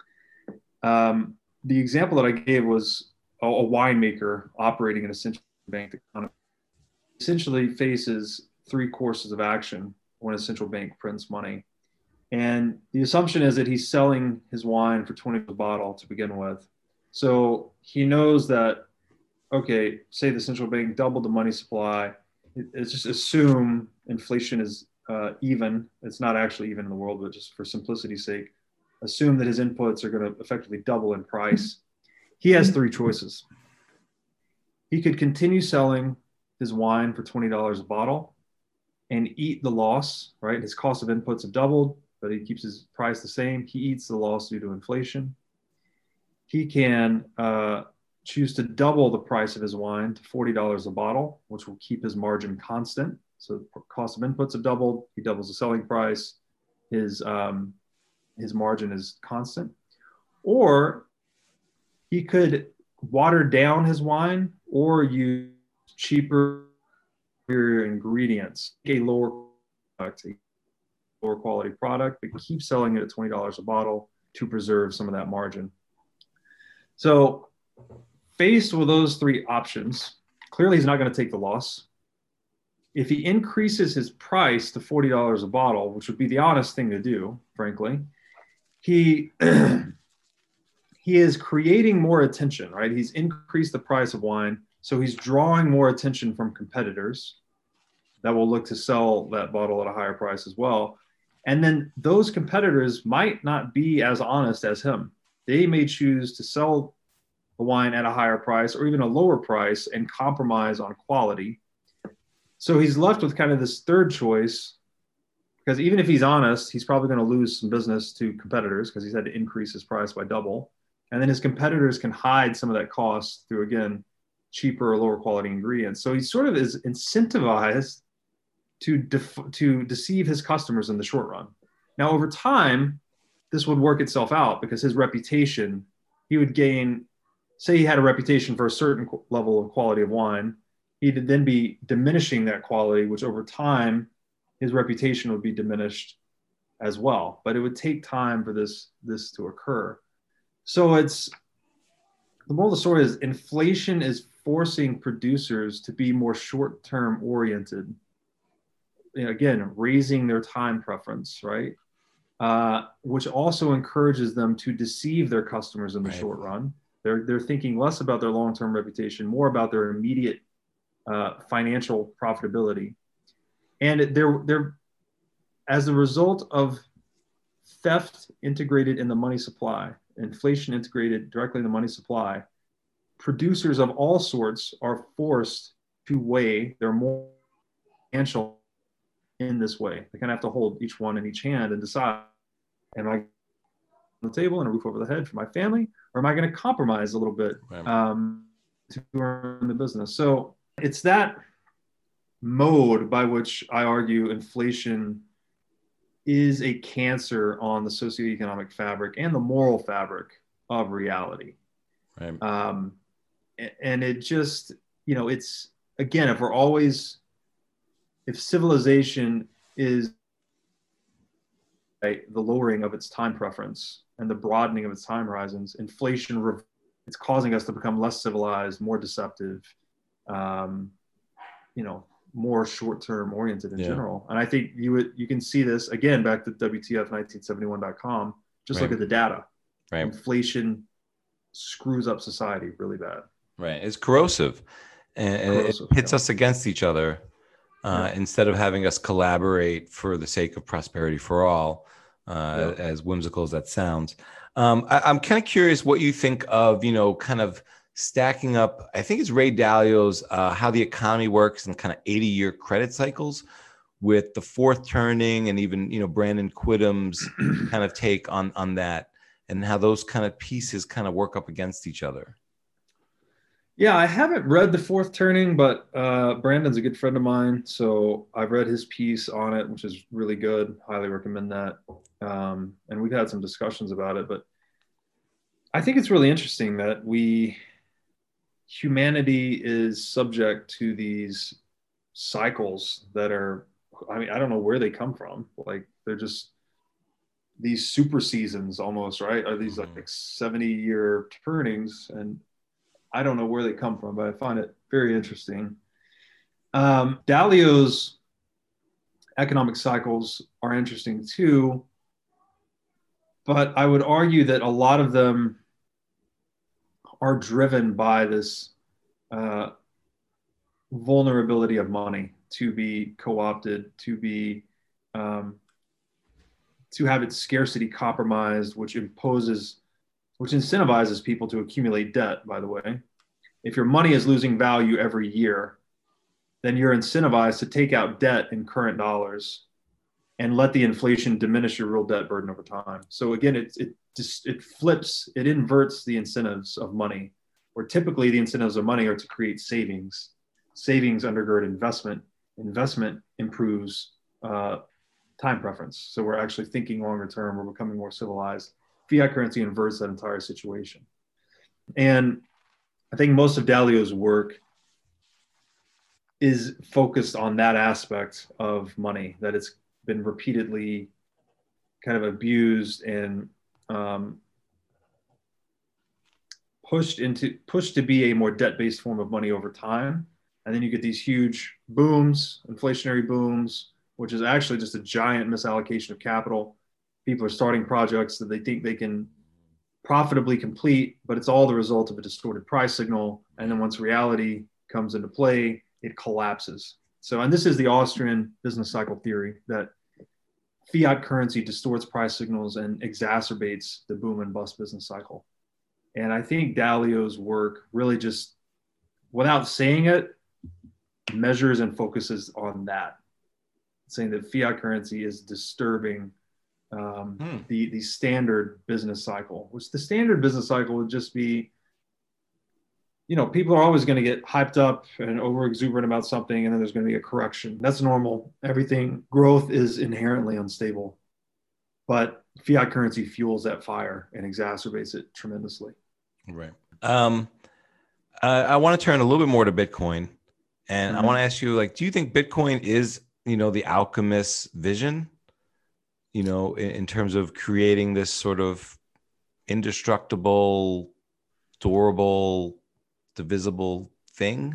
Um, the example that I gave was a, a winemaker operating in a central bank economy essentially faces three courses of action when a central bank prints money. And the assumption is that he's selling his wine for twenty dollars a bottle to begin with. So he knows that, okay, say the central bank doubled the money supply. It's just assume inflation is uh, even. It's not actually even in the world, but just for simplicity's sake, assume that his inputs are going to effectively double in price. He has three choices. He could continue selling his wine for twenty dollars a bottle and eat the loss, right? His cost of inputs have doubled, but he keeps his price the same. He eats the loss due to inflation. He can uh, choose to double the price of his wine to forty dollars a bottle, which will keep his margin constant. So the cost of inputs have doubled. He doubles the selling price. His, um, his margin is constant. Or he could water down his wine or use cheaper ingredients, a lower product, a lower quality product, but keep selling it at twenty dollars a bottle to preserve some of that margin. So faced with those three options, clearly he's not going to take the loss. If he increases his price to forty dollars a bottle, which would be the honest thing to do, frankly, he he is creating more attention, right? He's increased the price of wine, so he's drawing more attention from competitors that will look to sell that bottle at a higher price as well. And then those competitors might not be as honest as him. They may choose to sell the wine at a higher price or even a lower price and compromise on quality. So he's left with kind of this third choice, because even if he's honest, he's probably going to lose some business to competitors because he's had to increase his price by double. And then his competitors can hide some of that cost through, again, cheaper or lower quality ingredients. So he sort of is incentivized to def- to deceive his customers in the short run. Now, over time, this would work itself out because his reputation, he would gain, say he had a reputation for a certain level of quality of wine, he'd then be diminishing that quality, which over time, his reputation would be diminished as well. But it would take time for this, this to occur. So it's, the moral of the story is inflation is forcing producers to be more short-term oriented. You know, again, raising their time preference, right? Uh, which also encourages them to deceive their customers in the right. short run. They're, they're thinking less about their long-term reputation, more about their immediate uh, financial profitability. And they're, they're, as a result of theft integrated in the money supply, inflation integrated directly in the money supply, producers of all sorts are forced to weigh their more financial in this way. They kind of have to hold each one in each hand and decide, am I on the table and a roof over the head for my family, or am I going to compromise a little bit um, to earn the business? So it's that mode by which I argue inflation is a cancer on the socioeconomic fabric and the moral fabric of reality. Right. Um, and it just, you know, it's, again, if we're always, if civilization is right, the lowering of its time preference and the broadening of its time horizons, inflation, it's causing us to become less civilized, more deceptive, um, you know, more short-term oriented in yeah. general. And I think you would, you can see this again, back to W T F nineteen seventy-one dot com, just right. look at the data. Right. Inflation screws up society really bad. Right. It's corrosive and, and corrosive, it pits yeah. us against each other uh, yeah. instead of having us collaborate for the sake of prosperity for all, uh, yeah. as whimsical as that sounds. Um, I, I'm kind of curious what you think of, you know, kind of stacking up, I think it's Ray Dalio's uh, How the Economy Works in kind of eighty-year credit cycles with the fourth turning and even, you know, Brandon Quittam's kind of take on, on that and how those kind of pieces kind of work up against each other. Yeah, I haven't read the fourth turning, but uh, Brandon's a good friend of mine. So I've read his piece on it, which is really good. Highly recommend that. Um, and we've had some discussions about it, but I think it's really interesting that we, humanity is subject to these cycles that are, I mean, I don't know where they come from. Like they're just these super seasons almost, right? Are these like seventy year turnings? And I don't know where they come from, but I find it very interesting. Um, Dalio's economic cycles are interesting too, but I would argue that a lot of them are driven by this uh, vulnerability of money to be co-opted, to be, um, to have its scarcity compromised, which imposes, which incentivizes people to accumulate debt, by the way. If your money is losing value every year, then you're incentivized to take out debt in current dollars and let the inflation diminish your real debt burden over time. So again, it, it just, it flips, it inverts the incentives of money, where typically the incentives of money are to create savings. Savings undergird investment. Investment improves uh, time preference. So we're actually thinking longer term, we're becoming more civilized. Fiat currency inverts that entire situation. And I think most of Dalio's work is focused on that aspect of money, that it's been repeatedly kind of abused and um, pushed into pushed to be a more debt-based form of money over time. And then you get these huge booms, inflationary booms, which is actually just a giant misallocation of capital. People are starting projects that they think they can profitably complete, but it's all the result of a distorted price signal. And then once reality comes into play, it collapses. So, and this is the Austrian business cycle theory, that fiat currency distorts price signals and exacerbates the boom and bust business cycle. And I think Dalio's work really just, without saying it, measures and focuses on that, saying that fiat currency is disturbing um, hmm. the, the standard business cycle, which the standard business cycle would just be, you know, people are always going to get hyped up and over exuberant about something, and then there's going to be a correction. That's normal. Everything, growth is inherently unstable, but fiat currency fuels that fire and exacerbates it tremendously. Right. Um, uh, I want to turn a little bit more to Bitcoin, and mm-hmm. I want to ask you, like, do you think Bitcoin is, you know, the alchemist's vision, you know, in, in terms of creating this sort of indestructible, durable, divisible thing?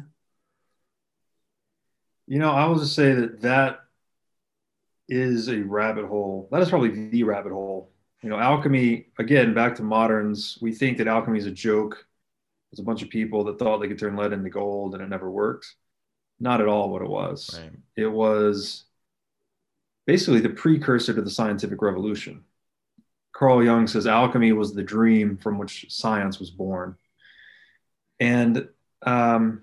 You know, I will just say that that is a rabbit hole. That is probably the rabbit hole. You know, alchemy, again, back to moderns, we think that alchemy is a joke. There's a bunch of people that thought they could turn lead into gold and it never worked. Not at all what it was. Right. It was basically the precursor to the scientific revolution. Carl Jung says alchemy was the dream from which science was born. And, um,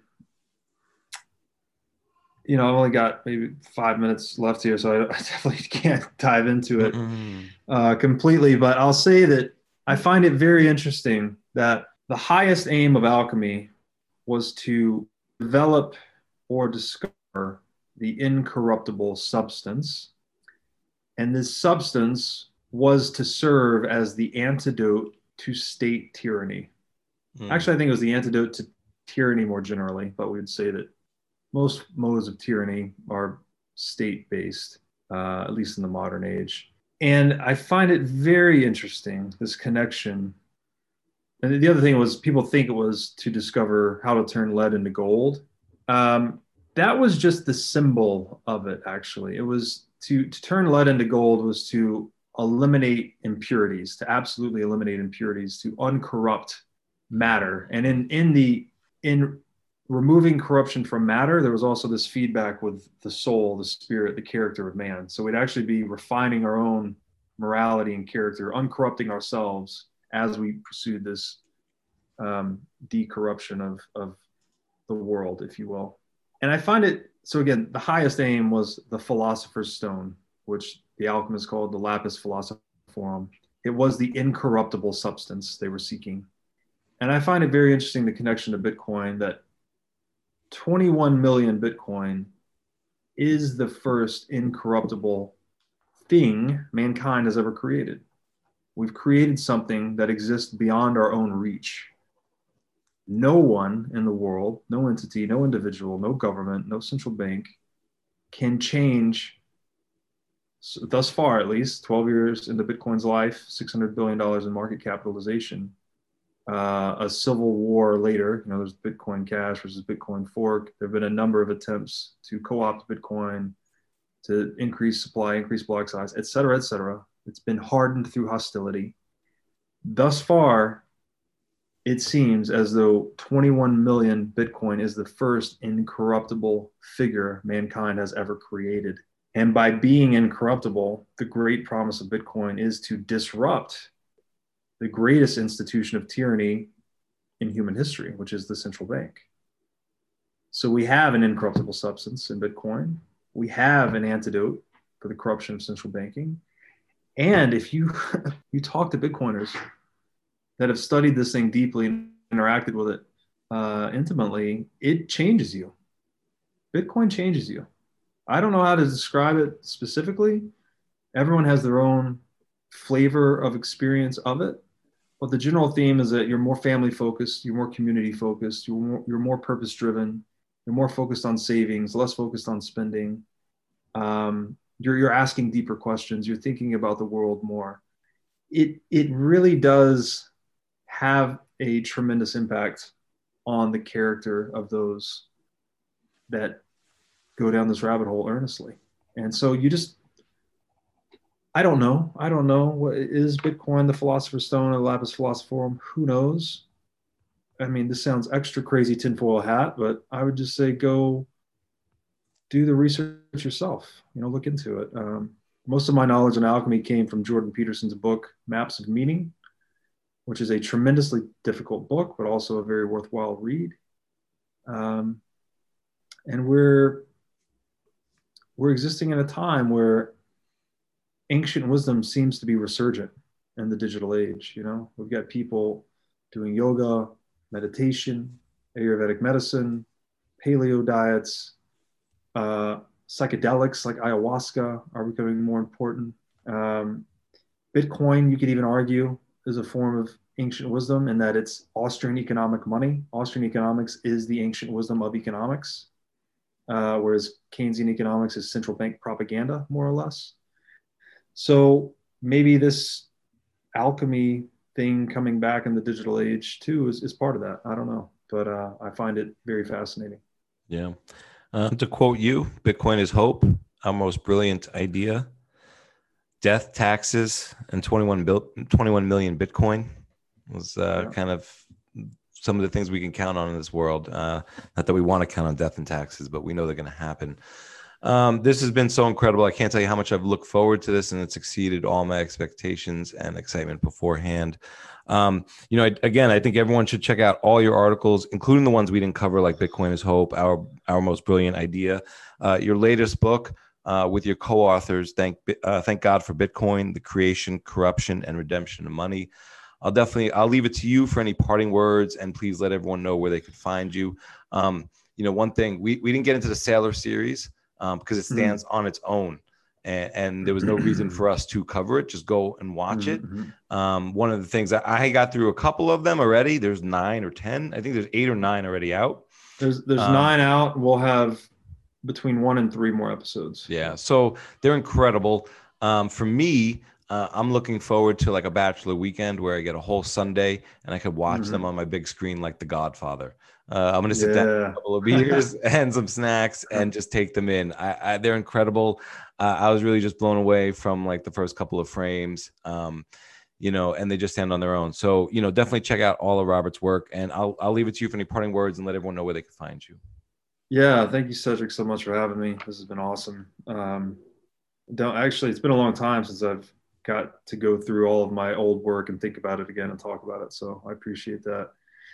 you know, I've only got maybe five minutes left here, so I, I definitely can't dive into it mm-hmm. uh, completely. But I'll say that I find it very interesting that the highest aim of alchemy was to develop or discover the incorruptible substance. And this substance was to serve as the antidote to state tyranny. Mm. Actually, I think it was the antidote to tyranny more generally, but we would say that most modes of tyranny are state-based, uh, at least in the modern age. And I find it very interesting, this connection. And the other thing was, people think it was to discover how to turn lead into gold. Um, that was just the symbol of it, actually. It was to, to turn lead into gold was to eliminate impurities, to absolutely eliminate impurities, to uncorrupt matter. And in, in the, in removing corruption from matter, there was also this feedback with the soul, the spirit, the character of man. So we'd actually be refining our own morality and character, uncorrupting ourselves as we pursued this um, decorruption of, of the world, if you will. And I find it, so again, the highest aim was the philosopher's stone, which the alchemists called the lapis philosophorum. It was the incorruptible substance they were seeking. And I find it very interesting, the connection to Bitcoin, that twenty-one million Bitcoin is the first incorruptible thing mankind has ever created. We've created something that exists beyond our own reach. No one in the world, no entity, no individual, no government, no central bank can change, so thus far at least, twelve years into Bitcoin's life, six hundred billion dollars in market capitalization, uh, a civil war later, you know, there's Bitcoin Cash versus Bitcoin Fork. There have been a number of attempts to co-opt Bitcoin, to increase supply, increase block size, et cetera, et cetera. It's been hardened through hostility. Thus far, it seems as though twenty-one million Bitcoin is the first incorruptible figure mankind has ever created. And by being incorruptible, the great promise of Bitcoin is to disrupt the greatest institution of tyranny in human history, which is the central bank. So we have an incorruptible substance in Bitcoin. We have an antidote for the corruption of central banking. And if you, you talk to Bitcoiners that have studied this thing deeply and interacted with it uh, intimately, it changes you. Bitcoin changes you. I don't know how to describe it specifically. Everyone has their own flavor of experience of it. But the general theme is that you're more family focused, you're more community focused, you're more, you're more purpose driven, you're more focused on savings, less focused on spending. Um, you're, you're asking deeper questions, you're thinking about the world more. It, it really does have a tremendous impact on the character of those that go down this rabbit hole earnestly. And so you just, I don't know. I don't know. What is Bitcoin, the Philosopher's Stone, or the Lapis Philosophorum? Who knows? I mean, this sounds extra crazy tinfoil hat, but I would just say go do the research yourself. You know, look into it. Um, most of my knowledge on alchemy came from Jordan Peterson's book, Maps of Meaning, which is a tremendously difficult book, but also a very worthwhile read. Um, and we're we're existing in a time where ancient wisdom seems to be resurgent in the digital age. You know, we've got people doing yoga, meditation, Ayurvedic medicine, paleo diets, uh, psychedelics like ayahuasca are becoming more important. Um, Bitcoin, you could even argue, is a form of ancient wisdom in that it's Austrian economic money. Austrian economics is the ancient wisdom of economics, uh, whereas Keynesian economics is central bank propaganda, more or less. So maybe this alchemy thing coming back in the digital age too is, is part of that. I don't know, but uh, I find it very fascinating. Yeah. Uh, to quote you, Bitcoin is hope, our most brilliant idea. Death, taxes, and twenty-one, bil- twenty-one million Bitcoin was uh, Yeah. kind of some of the things we can count on in this world. Uh, not that we want to count on death and taxes, but we know they're going to happen. Um, this has been so incredible. I can't tell you how much I've looked forward to this, and it's exceeded all my expectations and excitement beforehand. Um, you know, I, again, I think everyone should check out all your articles, including the ones we didn't cover, like Bitcoin is Hope, our our most brilliant idea. Uh, your latest book uh, with your co-authors, Thank uh, Thank God for Bitcoin: The Creation, Corruption, and Redemption of Money. I'll definitely I'll leave it to you for any parting words, and please let everyone know where they could find you. Um, you know, one thing we we didn't get into the Sailor series. Um, because it stands mm-hmm. on its own, and, and there was no reason for us to cover it. Just go and watch mm-hmm. it. Um, one of the things that I got through a couple of them already. There's nine or ten. I think there's eight or nine already out. There's there's um, nine out. We'll have between one and three more episodes. Yeah, so they're incredible. Um, for me, uh, I'm looking forward to like a bachelor weekend where I get a whole Sunday and I could watch mm-hmm. them on my big screen like The Godfather. Uh, I'm going to sit yeah. down with a couple of beers and some snacks and just take them in. I, I, they're incredible. Uh, I was really just blown away from like the first couple of frames, um, you know, and they just stand on their own. So, you know, definitely check out all of Robert's work, and I'll, I'll leave it to you for any parting words and let everyone know where they can find you. Yeah. Thank you, Cedric, so much for having me. This has been awesome. Um, don't actually, it's been a long time since I've got to go through all of my old work and think about it again and talk about it. So I appreciate that.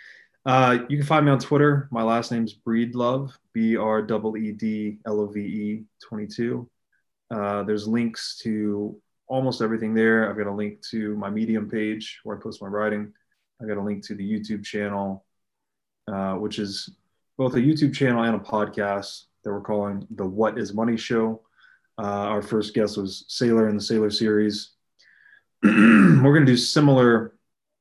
Uh, you can find me on Twitter. My last name's Breedlove, B R E E D L O V E twenty-two. Uh, there's links to almost everything there. I've got a link to my Medium page where I post my writing. I've got a link to the YouTube channel, uh, which is both a YouTube channel and a podcast that we're calling the What is Money Show. Uh, our first guest was Sailor in the Sailor series. We're going to do similar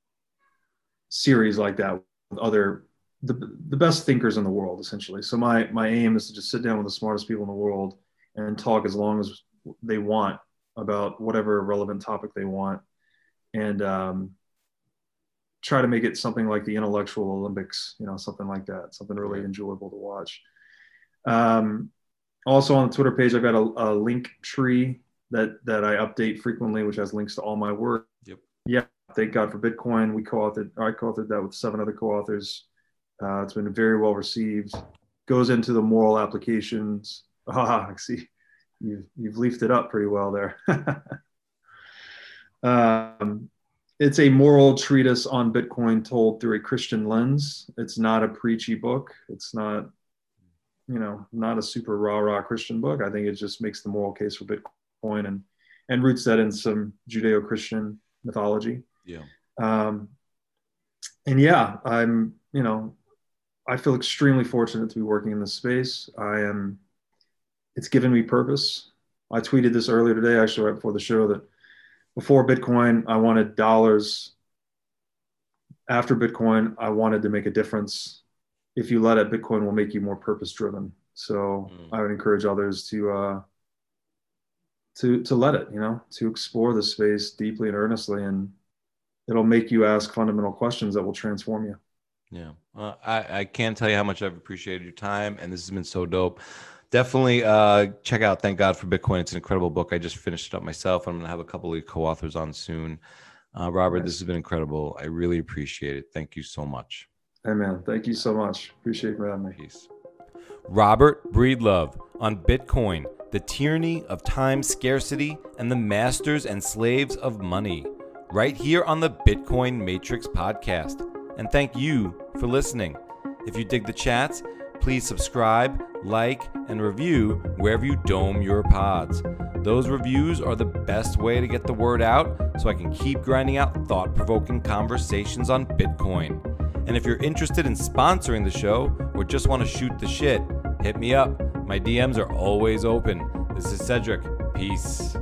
series like that with other the, the best thinkers in the world, essentially. So my my aim is to just sit down with the smartest people in the world and talk as long as they want about whatever relevant topic they want, and um, try to make it something like the intellectual Olympics, you know, something like that, something really enjoyable to watch. Um, also on the Twitter page, I've got a, a link tree that that I update frequently, which has links to all my work. Yep. Yeah. Thank God for Bitcoin. We co-authored, I co-authored that with seven other co-authors. Uh, it's been very well received. Goes into the moral applications. Ah, I see, you've you've leafed it up pretty well there. um, it's a moral treatise on Bitcoin told through a Christian lens. It's not a preachy book. It's not, you know, not a super rah rah Christian book. I think it just makes the moral case for Bitcoin and and roots that in some Judeo-Christian mythology. Yeah. Um, and yeah, I'm, you know, I feel extremely fortunate to be working in this space. I am, it's given me purpose. I tweeted this earlier today, actually, right before the show, that before Bitcoin, I wanted dollars. After Bitcoin, I wanted to make a difference. If you let it, Bitcoin will make you more purpose driven. So mm. I would encourage others to, uh, to, to let it, you know, to explore the space deeply and earnestly. And it'll make you ask fundamental questions that will transform you. Yeah. Uh, I, I can't tell you how much I've appreciated your time, and this has been so dope. Definitely uh, check out Thank God for Bitcoin. It's an incredible book. I just finished it up myself. I'm going to have a couple of co-authors on soon. Uh, Robert, nice. This has been incredible. I really appreciate it. Thank you so much. Hey, man. Thank you so much. Appreciate you having me. Peace. Robert Breedlove on Bitcoin, the tyranny of time scarcity and the masters and slaves of money, right here on the Bitcoin Matrix podcast. And thank you for listening. If you dig the chats, please subscribe, like, and review wherever you dome your pods. Those reviews are the best way to get the word out so I can keep grinding out thought-provoking conversations on Bitcoin. And if you're interested in sponsoring the show or just want to shoot the shit, hit me up. My D Ms are always open. This is Cedric. Peace.